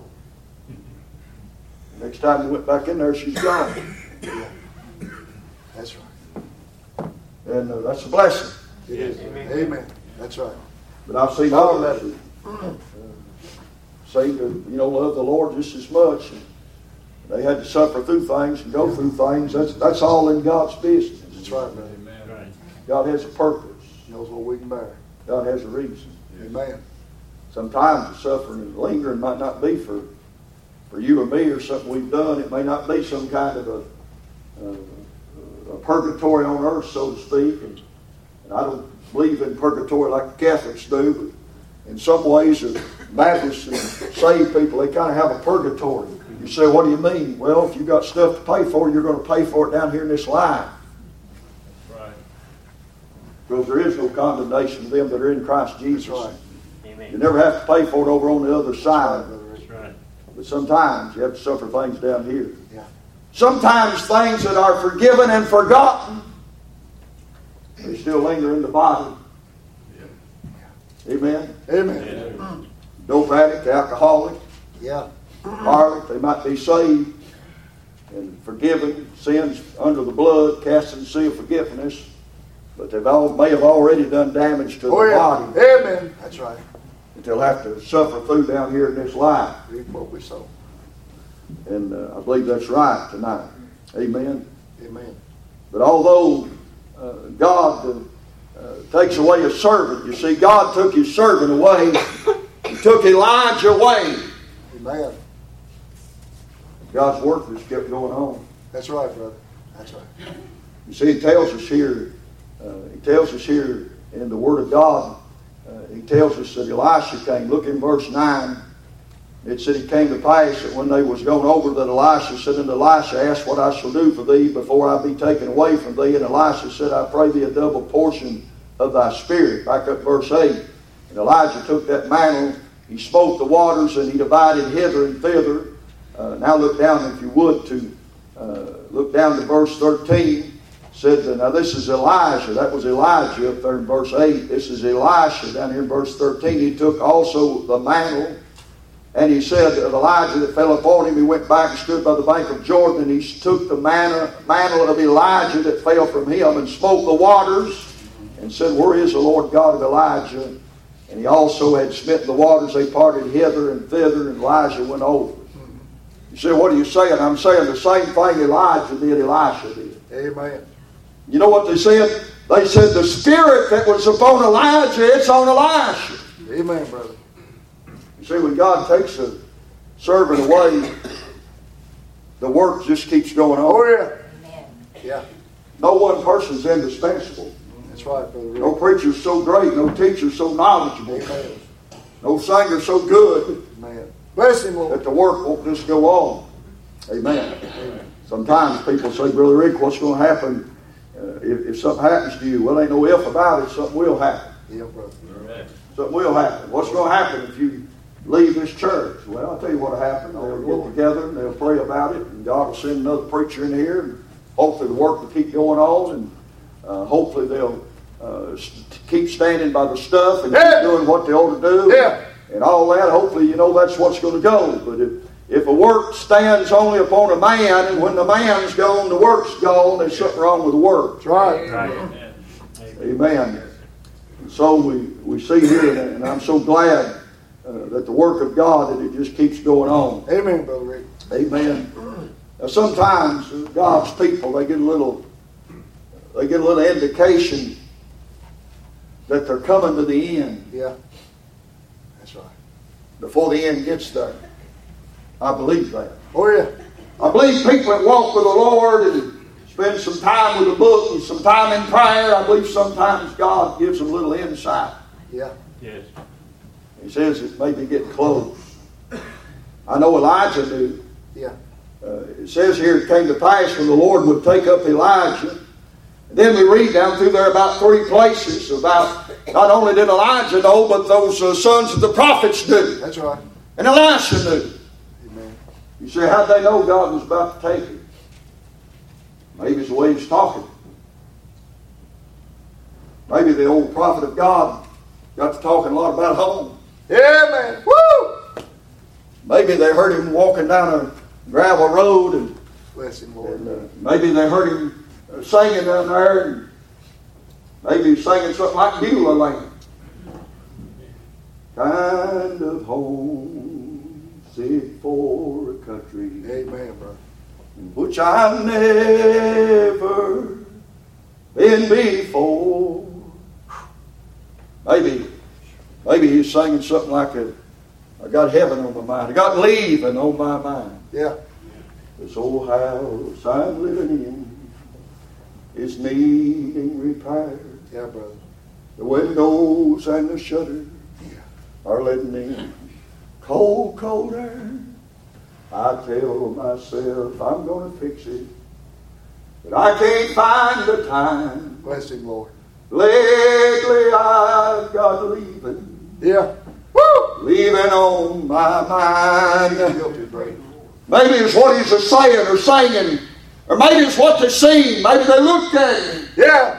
Next time we went back in there, she's gone. That's right. And uh, that's a blessing. It is. Amen. That's right. But I've seen others that uh, seem to, you know, love the Lord just as much. And they had to suffer through things and go through things. That's that's all in God's business. That's right, brother. Right. God has a purpose. He knows what we can bear. God has a reason. Amen. Sometimes the suffering and lingering might not be for, for you or me or something we've done. It may not be some kind of a, uh, a purgatory on earth, so to speak. And, and I don't believe in purgatory like the Catholics do, but in some ways the Baptists and saved people, they kind of have a purgatory. You say, what do you mean? Well, if you've got stuff to pay for, you're going to pay for it down here in this life. Right. Because there is no condemnation to them that are in Christ Jesus. That's right. Amen. You never have to pay for it over on the other side. Brother Rick. That's right. But sometimes you have to suffer things down here. Yeah. Sometimes things that are forgiven and forgotten, they still linger in the body. Amen. Amen. Dope addict, alcoholic, Yeah. harlot, they might be saved and forgiven, sins under the blood, cast in the sea of forgiveness, but they all may have already done damage to Oh, the yeah. body Amen. That's right. that they'll have to suffer through down here in this life. Read what we saw. And uh, I believe that's right tonight. Amen. Amen. But although uh, God uh, uh, takes away a servant, you see, God took His servant away. He took Elijah away. Amen. God's work just kept going on. That's right, brother. That's right. You see, He tells us here, uh, He tells us here in the Word of God, uh, He tells us that Elisha came. Look in verse nine. It said, it came to pass that when they was gone over, that Elisha said unto Elisha, ask what I shall do for thee before I be taken away from thee. And Elisha said, I pray thee a double portion of thy spirit. Back up verse eight. And Elijah took that mantle, he smote the waters, and he divided hither and thither. Uh, now look down, if you would, to uh, look down to verse thirteen. Said, now this is Elijah. That was Elijah up there in verse eight. This is Elisha down here in verse thirteen. He took also the mantle And he said of Elijah that fell upon him, he went back and stood by the bank of Jordan, and he took the mantle, mantle of Elijah that fell from him and smote the waters and said, where is the Lord God of Elijah? And he also had smitten the waters. They parted hither and thither, and Elijah went over. You say, what are you saying? I'm saying the same thing Elijah did, Elisha did. Amen. You know what they said? They said the spirit that was upon Elijah, it's on Elisha. Amen, brother. You see, when God takes a servant away, the work just keeps going on. Oh, yeah. Amen. Yeah. No one person's indispensable. That's right, brother. No preacher's so great, no teacher's so knowledgeable, Amen. no singer's so good Amen. Bless him, Lord. that the work won't just go on. Amen. Amen. Sometimes people say, Brother Rick, what's going to happen uh, if, if something happens to you? Well, ain't no if about it. Something will happen. Yeah, brother. Something will happen. What's going to happen if you leave this church? Well, I'll tell you what'll happen. They'll get together and they'll pray about it, and God will send another preacher in here, and hopefully the work will keep going on, and uh, hopefully they'll uh, keep standing by the stuff and Yeah. keep doing what they ought to do. Yeah. And all that. Hopefully, you know, that's what's going to go. But if, if a work stands only upon a man, and when the man's gone, the work's gone, there's something wrong with the work. That's right. Right. Amen. And so we, we see here, and I'm so glad uh, that the work of God, that it just keeps going on. Amen, brother Rick. Amen. Now, sometimes uh, God's people, they get a little, they get a little indication that they're coming to the end Yeah. That's right. before the end gets there. I believe that. Oh, yeah. I believe people that walk with the Lord and spend some time with the book and some time in prayer, I believe sometimes God gives them a little insight. Yeah. Yes. He says it may be getting close. I know Elijah knew. Yeah. Uh, it says here it came to pass when the Lord would take up Elijah. And then we read down through there about three places about not only did Elijah know, but those uh, sons of the prophets knew. That's right. And Elisha knew. Amen. You say, how'd they know God was about to take him? Maybe it's the way he's talking. Maybe the old prophet of God got to talking a lot about home. Yeah, man. Woo! Maybe they heard him walking down a gravel road, and, Bless him, Lord. and uh, maybe they heard him uh, singing down there, and maybe he's singing something like Beulah Land. Kind of homesick for a country Amen, brother. which I've never been before. Maybe, maybe he's singing something like a, I got heaven on my mind. I got leaving on my mind. Yeah. This old house I'm living in is needing repair. Yeah, brother. The windows and the shutters are letting in cold, cold air. I tell myself I'm going to fix it, but I can't find the time. Bless him, Lord. Lately I've got leaving, Yeah. Woo! leaving on my mind. Guilty, brother. Maybe it's what he's a saying or singing, or maybe it's what they seen. Maybe they looked at him. Yeah.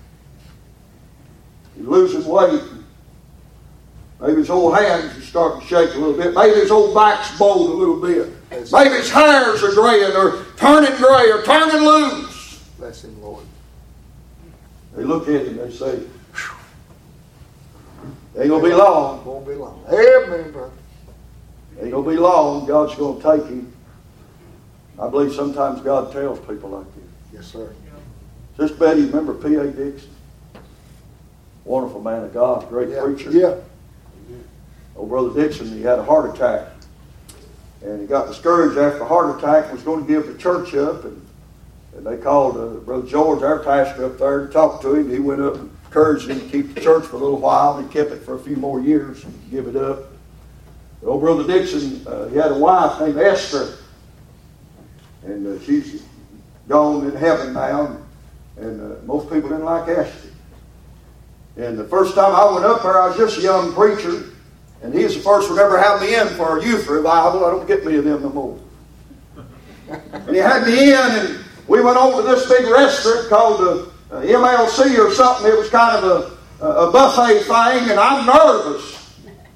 He's losing weight. Maybe his old hands are starting to shake a little bit. Maybe his old back's bowed a little bit. Maybe his hairs are graying or turning gray or turning loose. Bless him, Lord. They look at him and they say, "Phew, ain't going to be long. Won't be long. Amen, brother. Ain't going to be long. God's going to take him." I believe sometimes God tells people like this. Yes, sir. Sister Betty, remember P A Dixon? Wonderful man of God, great Yeah. preacher. Yeah. Old Brother Dixon, he had a heart attack. And he got discouraged after the heart attack and was going to give the church up. And, and they called uh, Brother George, our pastor, up there to talk to him. He went up and encouraged him to keep the church for a little while. And he kept it for a few more years and give it up. But old Brother Dixon, uh, he had a wife named Esther. And uh, she's gone in heaven now. And uh, most people didn't like Esther. And the first time I went up there, I was just a young preacher. And he's the first one ever had me in for a youth revival. I don't get many of them no more. And he had me in, and we went over to this big restaurant called the uh, M L C or something. It was kind of a, a buffet thing, and I'm nervous.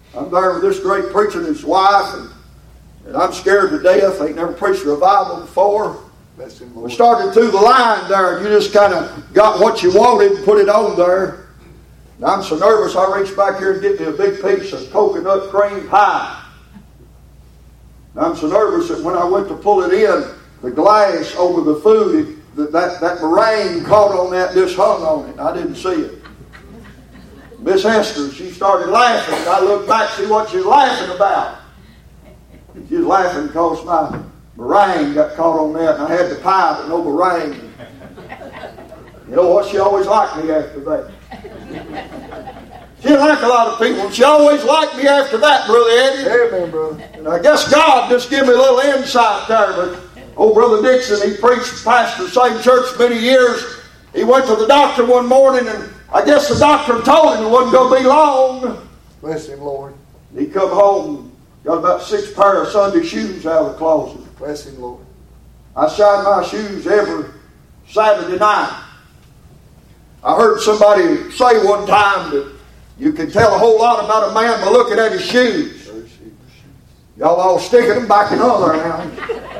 I'm there with this great preacher and his wife, and, and I'm scared to death. Ain't never preached a revival before. Bless him, We Lord. started through the line there, and you just kind of got what you wanted and put it on there. And I'm so nervous, I reached back here and get me a big piece of coconut cream pie. And I'm so nervous that when I went to pull it in, the glass over the food, it, that, that, that meringue caught on that, just hung on it. I didn't see it. Miss Esther, she started laughing. And I looked back to see what she was laughing about. She was laughing because my meringue got caught on that, and I had the pie but no meringue. You know what? She always liked me after that. She didn't like a lot of people. She always liked me after that, Brother Eddie. Amen, brother. And I guess God just gave me a little insight there. But old Brother Dixon, he preached, pastor the same church many years. He went to the doctor one morning, and I guess the doctor told him it wasn't going to be long. Bless him, Lord. He come home, got about six pair of Sunday shoes out of the closet. Bless him, Lord. I shine my shoes every Saturday night. I heard somebody say one time that you can tell a whole lot about a man by looking at his shoes. Y'all all sticking them back in other now.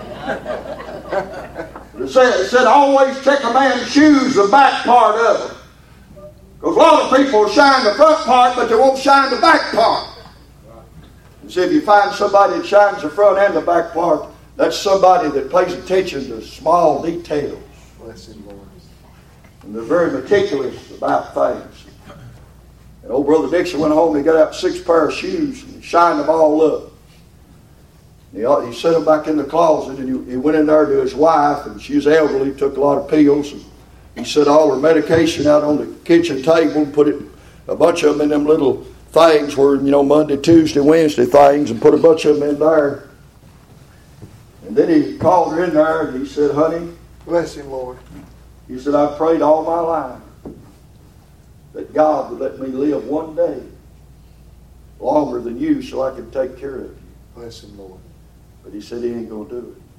It said, it said always check a man's shoes, the back part of them. Because a lot of people will shine the front part, but they won't shine the back part. And see, if you find somebody that shines the front and the back part, that's somebody that pays attention to small details. Bless him, Lord. And they're very meticulous about things. And old Brother Dixon went home and he got out six pair of shoes and shined them all up. He, he set them back in the closet, and he, he went in there to his wife, and she was elderly, took a lot of pills, and he set all her medication out on the kitchen table and put it, a bunch of them in them little things where, you know, Monday, Tuesday, Wednesday things, and put a bunch of them in there. And then he called her in there and he said, honey, Bless him, Lord. he said, I've prayed all my life that God would let me live one day longer than you so I could take care of you. Bless him, Lord. But he said he ain't going to do it.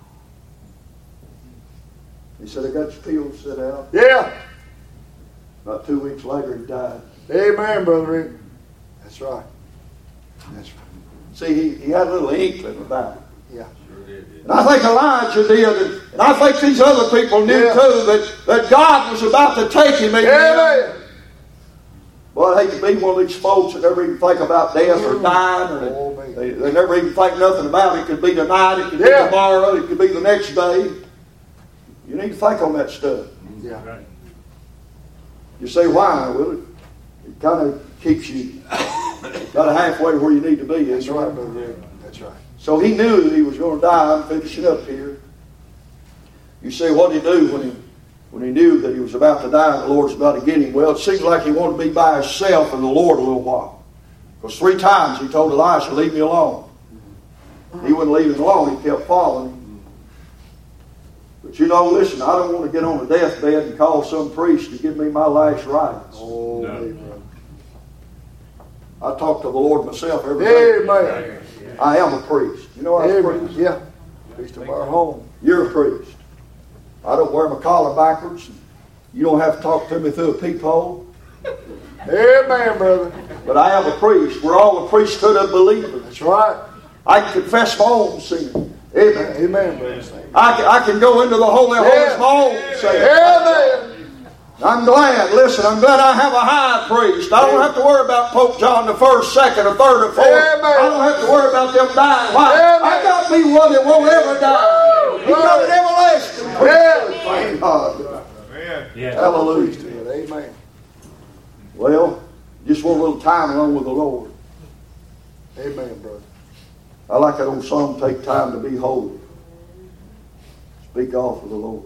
He said, I got your pills set out. Yeah. About two weeks later, he died. Amen, Brother Rick. That's right. That's right. See, he, he had a little inkling about it. Yeah. And I think Elijah did, and I think these other people knew Yeah. too, that, that God was about to take him. Amen. Well, I hate to be one of these folks that never even think about death or dying, or Oh, they, man. they, they never even think nothing about it. It could be tonight, it could Yeah. be tomorrow, it could be the next day. You need to think on that stuff. Yeah. You say, why? Well, it, it kind of keeps you about halfway where you need to be. That's isn't right, it? Brother Rick. That's right. So he knew that he was going to die. I'm finishing up here. You say, what did he do when he when he knew that he was about to die and the Lord's about to get him? Well, it seems like he wanted to be by himself and the Lord a little while. Because three times he told Elisha, leave me alone. He wouldn't leave him alone. He kept following him. But you know, listen, I don't want to get on a deathbed and call some priest to give me my last rites. Oh, No. brother. I talk to the Lord myself every day. Amen. I am a priest. You know I'm a Amen. priest. Yeah. Priest of our home. You're a priest. I don't wear my collar backwards. You don't have to talk to me through a peephole. Amen, brother. But I am a priest. We're all a priesthood of believers. That's right. I can confess my own sin. Amen. Amen, brother. I can, I can go into the Holy of Holies of my own sin. Amen. I'm glad. Listen, I'm glad I have a high priest. I don't have to worry about Pope John the First, Second, or Third, or Fourth. Amen. I don't have to worry about them dying. Why? Amen. I got me one that won't ever die. He got an everlasting priest. Thank God. Yeah. Hallelujah. Priesthood. Amen. Well, just want a little time along with the Lord. Amen, brother. I like that old song, Take Time to Be Holy. Speak off of the Lord.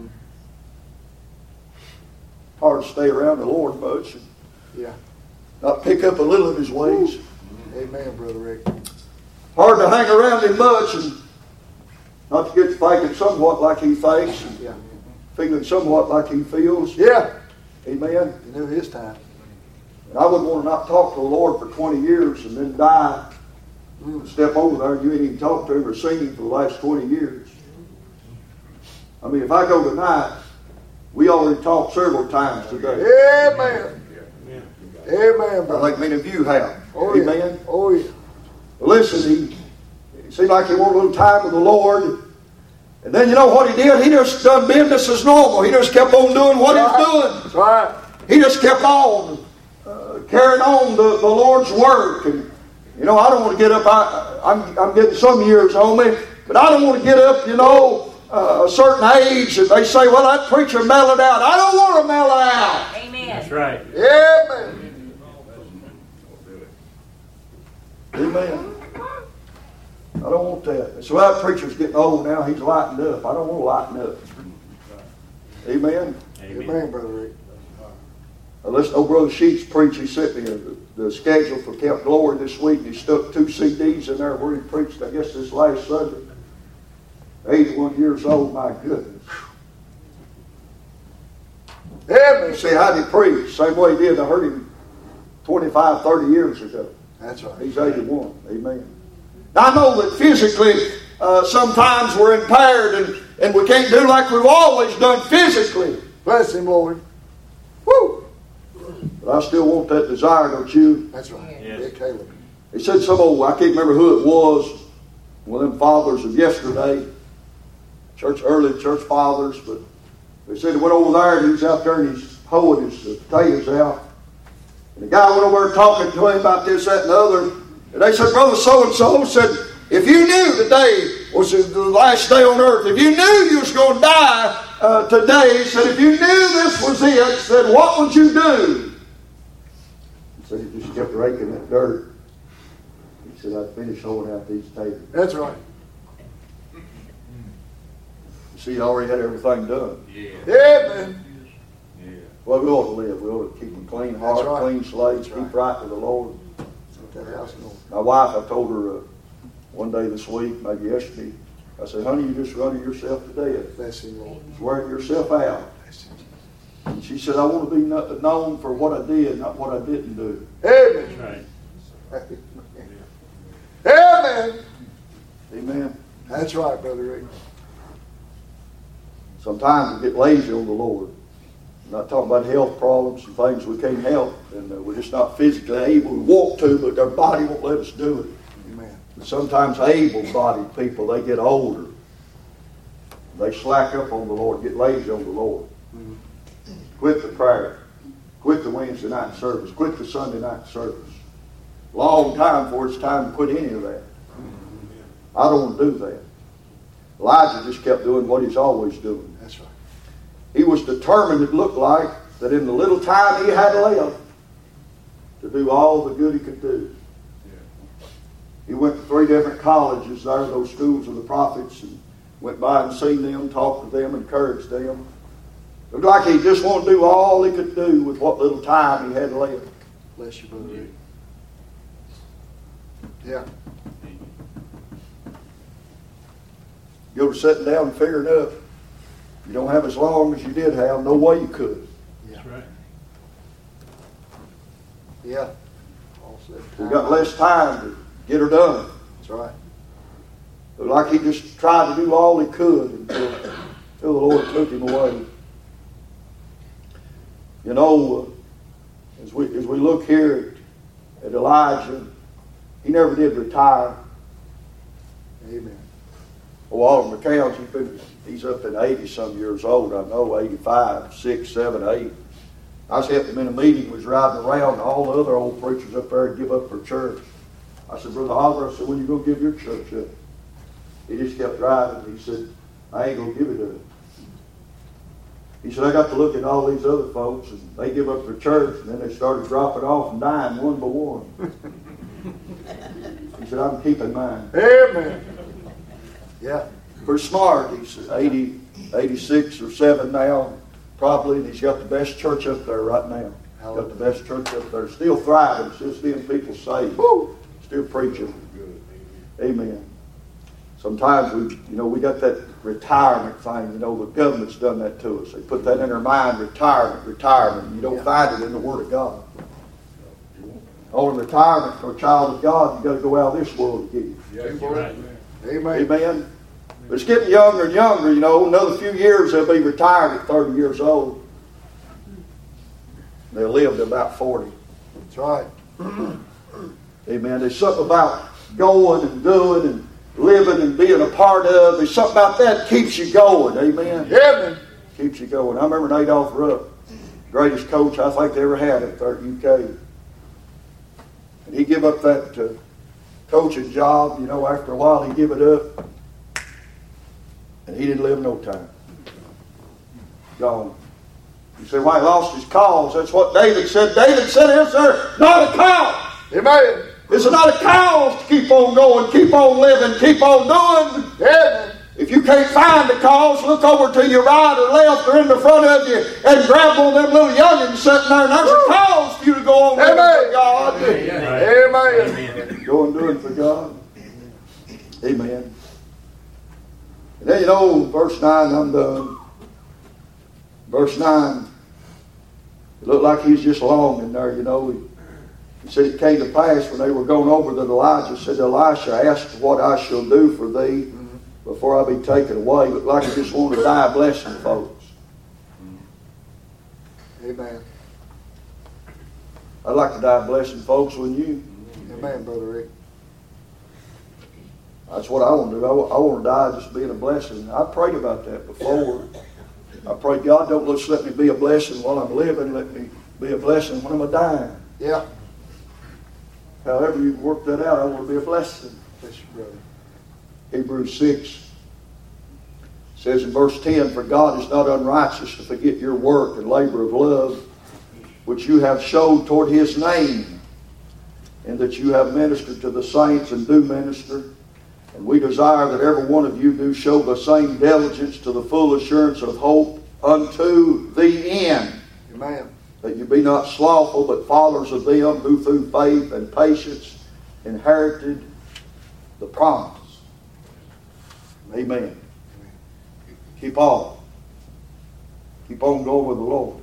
Hard to stay around the Lord much and Yeah. not pick up a little of His ways. Amen, Brother Rick. Hard to hang around Him much and not to get to thinking somewhat like He thinks and Yeah. feeling somewhat like He feels. Yeah. Amen. You knew his time. And I wouldn't want to not talk to the Lord for twenty years and then die. Mm. Step over there and you ain't even talked to Him or seen Him for the last twenty years. I mean, if I go tonight, we already talked several times today. Amen. Amen, I brother. think many of you have. Oh, yeah. Amen. Oh, yeah. Listen, he it seemed like he wanted a little time with the Lord. And then you know what he did? He just done business as normal. He just kept on doing what That's he was right. doing. That's right. He just kept on uh, carrying on the, the Lord's work. And you know, I don't want to get up. I, I'm, I'm getting some years on me, but I don't want to get up, you know, uh, a certain age and they say, well, that preacher mellowed out. I don't want to mellow out. Amen. That's right. Yeah, man. Amen. I don't want that. So that preacher's getting old now. He's lightened up. I don't want to lighten up. Amen. Amen. Amen, Brother Rick. I listened to old Brother Sheets preach. He sent me the, the schedule for Camp Glory this week, and he stuck two C Ds in there where he preached, I guess, this last Sunday. eighty-one years old, my goodness. Yeah, man. See, how did he preach? Same way he did. I heard him twenty-five, thirty years ago. That's right. He's eighty-one. Amen. Now, I know that physically, uh, sometimes we're impaired and, and we can't do like we've always done physically. Bless him, Lord. Woo! But I still want that desire, don't you? That's right. Yes. Yeah, Caleb. He said some old, I can't remember who it was, one of them fathers of yesterday, church early church fathers, but they said he went over there and he was out there and he's hoeing his uh, potatoes out. And the guy went over there talking to him about this, that, and the other. And they said, Brother so-and-so said, if you knew today was the last day on earth, if you knew you was going to die uh, today, he said, if you knew this was it, said, what would you do? He said, he just kept raking that dirt. He said, I'd finish hoeing out these taters. That's right. You see, he already had everything done. Yeah. Yeah, man. Yeah. Well, we ought to live. We ought to keep a clean heart, That's right. clean slate, That's keep right. right with the Lord. That house going. My wife, I told her uh, one day this week, maybe yesterday, I said, honey, you're just running yourself to death. Bless him, Lord. Just wearing yourself out. Bless him. And she said, I want to be kno- known for what I did, not what I didn't do. Amen. That's right. Amen. Amen. That's right, Brother Rick. Sometimes we get lazy on the Lord. I'm not talking about health problems and things we can't help, and uh, we're just not physically able. We want to, but our body won't let us do it. Amen. But sometimes able-bodied people, they get older. They slack up on the Lord, get lazy on the Lord. Mm-hmm. Quit the prayer. Quit the Wednesday night service. Quit the Sunday night service. Long time before it's time to quit any of that. I don't want to do that. Elijah just kept doing what he's always doing. That's right. He was determined, it looked like, that in the little time he had left, to do all the good he could do. He went to three different colleges there, those schools of the prophets, and went by and seen them, talked to them, encouraged them. It looked like he just wanted to do all he could do with what little time he had left. Bless you, Brother Rick. Yeah. You ever sitting down and figuring up, you don't have as long as you did have, no way you could. That's right. Yeah. All said. We got less time to get her done. That's right. It looked like he just tried to do all he could until, until the Lord took him away. You know, uh, as we as we look here at, at Elijah, he never did retire. Amen. Well, Alton McCown's, he's been, he's up in eighty-some years old, I know, eighty-five, six, seven, eight. I was helping him in a meeting, was riding around, and all the other old preachers up there give up their church. I said, Brother Oliver, I said, when you going to give your church up? He just kept driving. He said, I ain't going to give it up. He said, I got to look at all these other folks, and they give up their church, and then they started dropping off and dying one by one. He said, I'm keeping mine. Amen. Yeah. Pretty smart. He's eighty, eighty-six or seven now, probably, and he's got the best church up there right now. Got the best church up there. Still thriving, still seeing people saved. Woo. Still preaching. Amen. Sometimes we, you know, we got that retirement thing. You know, the government's done that to us. They put that in their mind, retirement, retirement. You don't Yeah. find it in the Word of God. Only retirement for a child of God, you got to go out of this world to get it. That's right. Amen. Amen. But it's getting younger and younger, you know. Another few years, they'll be retired at thirty years old. They'll live to about forty. That's right. Amen. There's something about going and doing and living and being a part of. There's something about that that keeps you going. Amen. Heaven. Keeps you going. I remember Adolph Rupp, greatest coach I think they ever had up there at U K. And he gave up that uh, coaching job. You know, after a while he gave it up. And he didn't live no time. Gone. You say, why he lost his cause? That's what David said. David said, is there not a cause? Amen. Is there not a cause to keep on going, keep on living, keep on doing? Heaven. If you can't find the cause, look over to your right or left or in the front of you and grab one of them little youngins sitting there, and there's a cause for you to go on living for God. Amen. Amen. Go on doing for God. Amen. And then, you know, verse nine, I'm done. Verse nine, it looked like he's just along in there, you know. He, he said it came to pass when they were going over that Elijah said to Elisha, ask what I shall do for thee before I be taken away. Looked like he just wanted to die blessing folks. Amen. I'd like to die blessing folks, wouldn't you? Amen, Brother Rick. That's what I want to do. I, I want to die just being a blessing. I prayed about that before. I prayed, God, don't just let me be a blessing while I'm living. Let me be a blessing when I'm a dying. Yeah. However you work that out, I want to be a blessing. Yes, brother. Hebrews six says in verse ten, for God is not unrighteous to forget your work and labor of love, which you have showed toward his name, and that you have ministered to the saints and do minister. And we desire that every one of you do show the same diligence to the full assurance of hope unto the end. Amen. That you be not slothful, but followers of them who through faith and patience inherited the promise. Amen. Keep on. Keep on going with the Lord.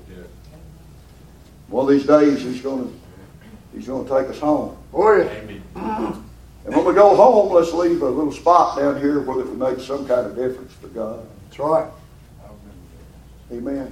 One of these days He's going to He's going to take us home. Oh, yeah. Amen. And when we go home, let's leave a little spot down here where it will make some kind of difference for God. That's right. Amen.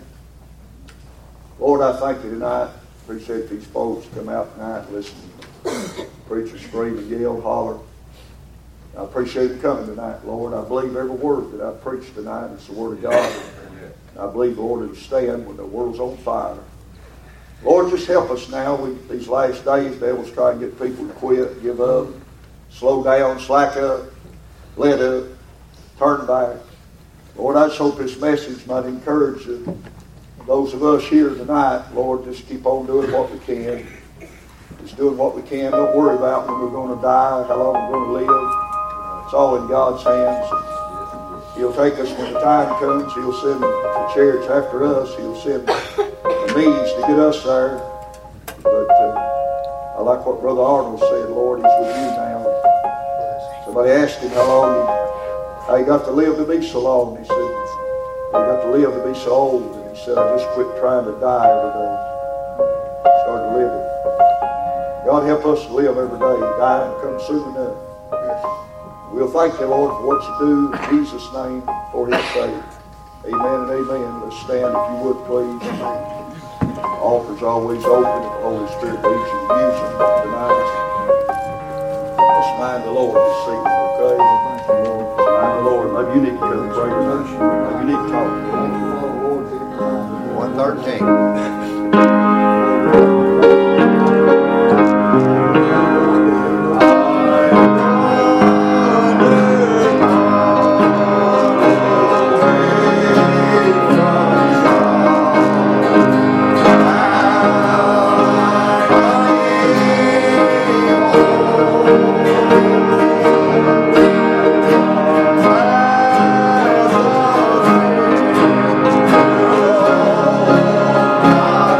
Lord, I thank you tonight. Appreciate these folks come out tonight and listen to preachers scream and yell, holler. I appreciate them coming tonight, Lord. I believe every word that I preach tonight is the Word of God. And I believe, Lord, it'll stand when the world's on fire. Lord, just help us now. We, these last days, the devil's trying to get people to quit, give up, slow down, slack up, let up, turn back. Lord, I just hope this message might encourage you. Those of us here tonight, Lord, just keep on doing what we can. Just doing what we can. Don't worry about when we're going to die, how long we're going to live. It's all in God's hands. He'll take us when the time comes. He'll send the chariots after us. He'll send the means to get us there. But uh, I like what Brother Arnold said, Lord, He's with you now. Somebody asked him how long he, how he got to live to be so long. He said, I got to live to be so old. And he said, I just quit trying to die every day. Started living. God help us to live every day. Die and come soon enough. We'll thank you, Lord, for what you do in Jesus' name for His sake. Amen and amen. Let's stand if you would, please. Altar's always open. The Holy Spirit leads you to use them tonight. Let's mind the Lord this evening, okay? Thank you, Lord. Mind the Lord. Maybe you need to come pray tonight. Maybe you need to talk. Thank you, Lord. one thirteen. Thank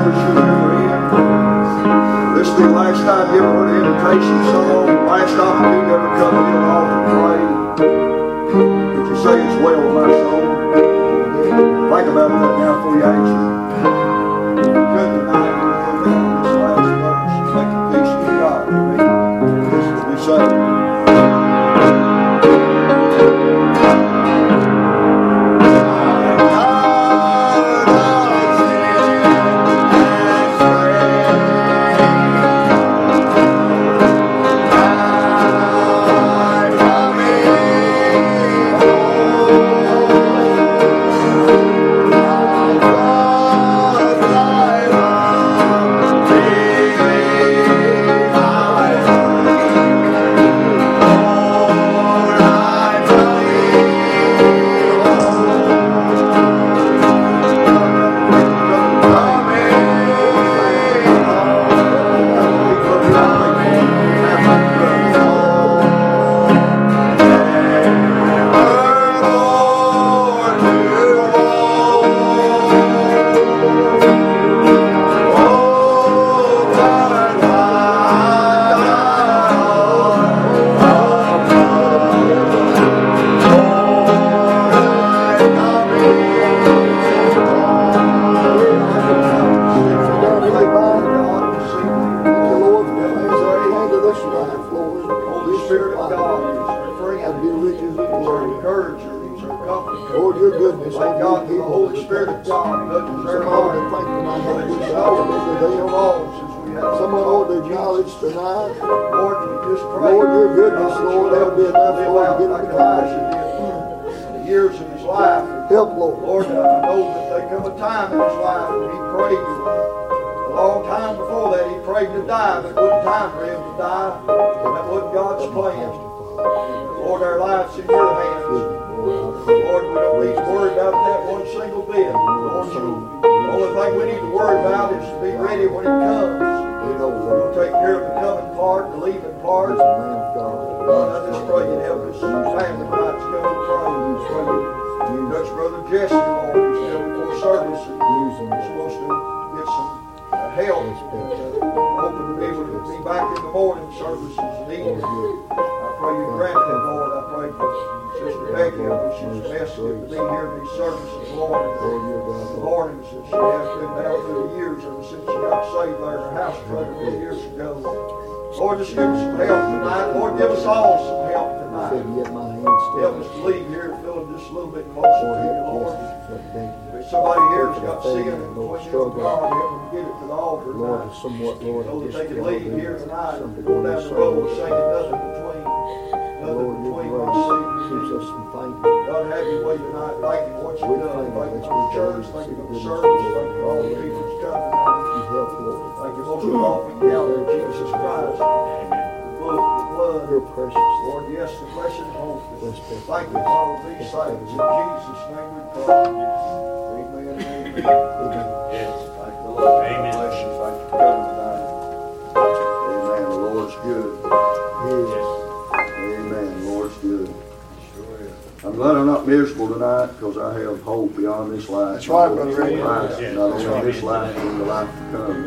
service you'll ever end. This will be the last time you ever heard an invitation song, last opportunity to ever come to the altar and pray. Would you say it's well with my soul? Think about that now before you answer. Good tonight. We'll go down this last verse and make a peace with God. Amen. We say. Lord, just give us some help tonight. Lord, give us all some help tonight. Help us to leave here feeling just a little bit closer to you, Lord. If somebody here has got sin and when you're God, help them get it to the altar tonight. So that they can leave here tonight and go down the road singing nothing between, nothing between my Savior. God, have your way tonight. Thank you for what you've done. Thank you for the church. Thank you for the service. Thank you for all the people that's come tonight. Thank you most of all for encountering Jesus Christ. The book, the blood. You're precious. Lord, yes, the flesh and hope. Thank you for all of these things. In Jesus' name we pray. Amen and amen. Yes. Thank the Lord. Amen. Bless you. Thank you for coming tonight. Amen. The Lord's good. Yes. Amen. The Lord's good. I'm glad I'm not miserable tonight because I have hope beyond this life. That's right, Brother Ray. Not only in this life, but in the life to come.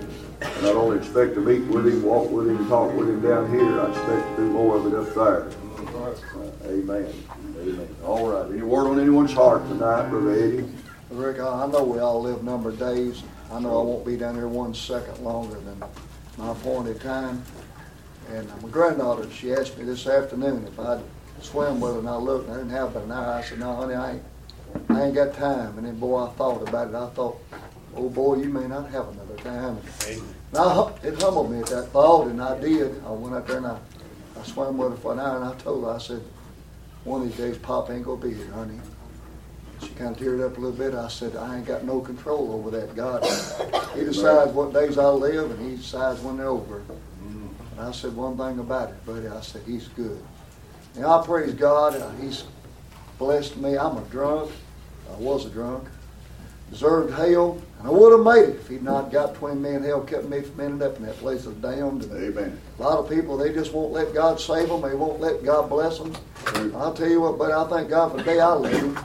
I not only expect to meet with him, walk with him, talk with him down here, I expect to do more of it up there. Uh, amen. Amen. All right. Any word on anyone's heart tonight, Brother Eddie? Rick, I know we all live a number of days. I know I won't be down here one second longer than my appointed time. And my granddaughter, she asked me this afternoon if I'd swim with her, and I looked and I didn't have but an hour. I said, no, honey, I ain't, I ain't got time. And then, boy, I thought about it. I thought, oh, boy, you may not have another time. And I, it humbled me at that thought, and I did. I went out there and I, I swam with her for an hour, and I told her, I said, one of these days, Pop ain't going to be here, honey. She kind of teared up a little bit. I said, I ain't got no control over that. God, he decides what days I live, and he decides when they're over. And I said one thing about it, buddy. I said, he's good. And I praise God. Uh, he's blessed me. I'm a drunk. I was a drunk. Deserved hell. And I would have made it if he'd not got between me and hell, kept me from ending up in that place of damned. And amen. A lot of people, they just won't let God save them. They won't let God bless them. Amen. I'll tell you what, buddy, I thank God for the day I lived.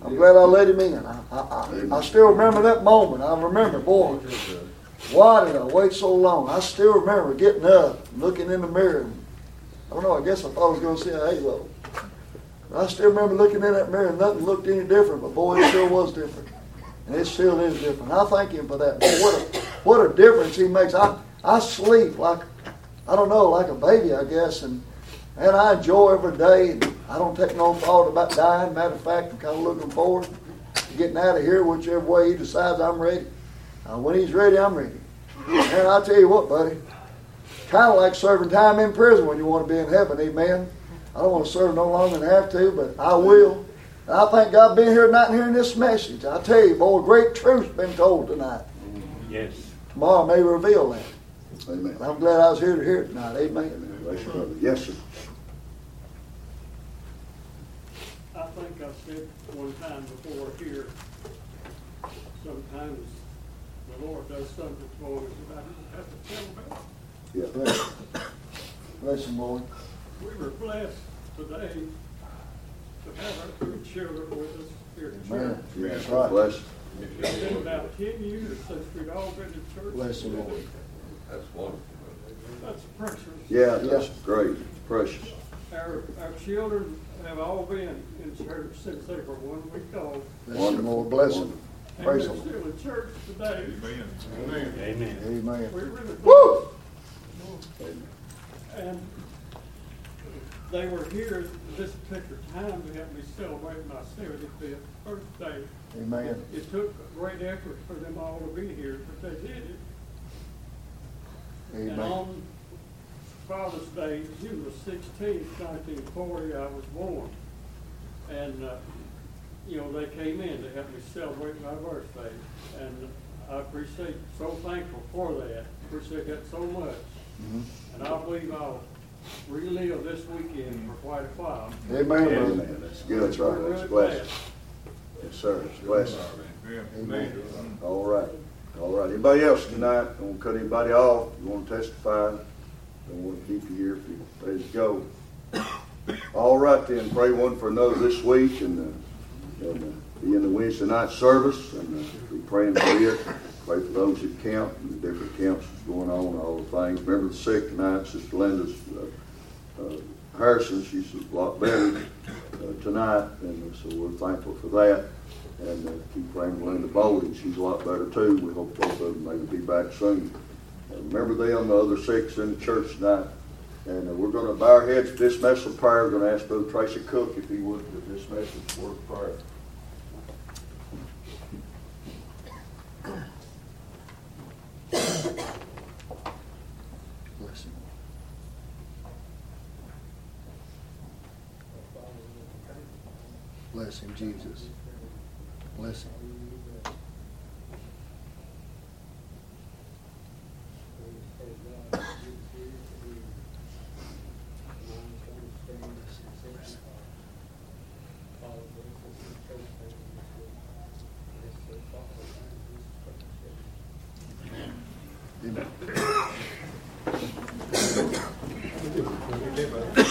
I'm glad I let him in. I, I, I, I still remember that moment. I remember, boy, why did I wait so long? I still remember getting up, looking in the mirror. And, I don't know, I guess I thought I was going to see a halo. But I still remember looking in that mirror and nothing looked any different, but boy, it sure was different. And it still is different. I thank him for that. Boy, what a, what a difference he makes. I, I sleep like, I don't know, like a baby, I guess. And, and I enjoy every day. And I don't take no thought about dying. Matter of fact, I'm kind of looking forward to getting out of here whichever way he decides I'm ready. Uh, when he's ready, I'm ready. And I'll tell you what, buddy, kind of like serving time in prison when you want to be in heaven, amen. I don't want to serve no longer than I have to, but I will. And I thank God being here tonight and hearing this message. I tell you, boy, great truth's been told tonight. Yes. Tomorrow may reveal that. Amen. And I'm glad I was here to hear it tonight, amen. Amen. Bless you, brother. Yes, sir. I think I said one time before here, sometimes the Lord does something for us that I don't have to tell about. Yeah. Bless, bless him, Lord. We were blessed today to have our two children with us here at Man, church. Yeah, that's right. bless you. It's been about ten years since we've all been to church. Bless him, Lord. That's wonderful. That's precious. Yeah, that's great. It's precious. Our, our children have all been in church since they were one week old. Bless him, Lord. Bless him. And Praise they're him. still in church today. Amen. Amen. Amen. We really Woo! And they were here at this particular time to help me celebrate my seventy-fifth birthday. Amen. It, it took great effort for them all to be here, but they did it. And Amen. on Father's Day, June the sixteenth, nineteen forty, I was born. And, uh, you know, they came in to help me celebrate my birthday. And I appreciate, so thankful for that. Appreciate that so much. Mm-hmm. And I believe I'll relive this weekend for quite a while. Amen, brother. Amen. That's good. That's right. We're That's a really blessing. glad. Yes, sir. It's a blessing. Amen. All right. All right. Anybody else tonight? Don't want to cut anybody off. You want to testify? Don't want to keep you here if you're ready to go. All right then. Pray one for another this week and, uh, and uh, be in the Wednesday night service and uh, be praying for it. Pray for those that camp and the different camps that's going on, all the things. Remember the sick tonight, Sister Linda's uh, uh, Harrison. She's a lot better uh, tonight, and uh, so we're thankful for that. And uh, keep praying for Linda Bowling. She's a lot better too. We hope both of them may be back soon. Uh, remember them, the other six in the church tonight. And uh, we're going to bow our heads for dismissal prayer. We're going to ask Brother Tracy Cook if he would to dismiss us for prayer. Bless him. Bless him, Jesus. Bless him. Amen.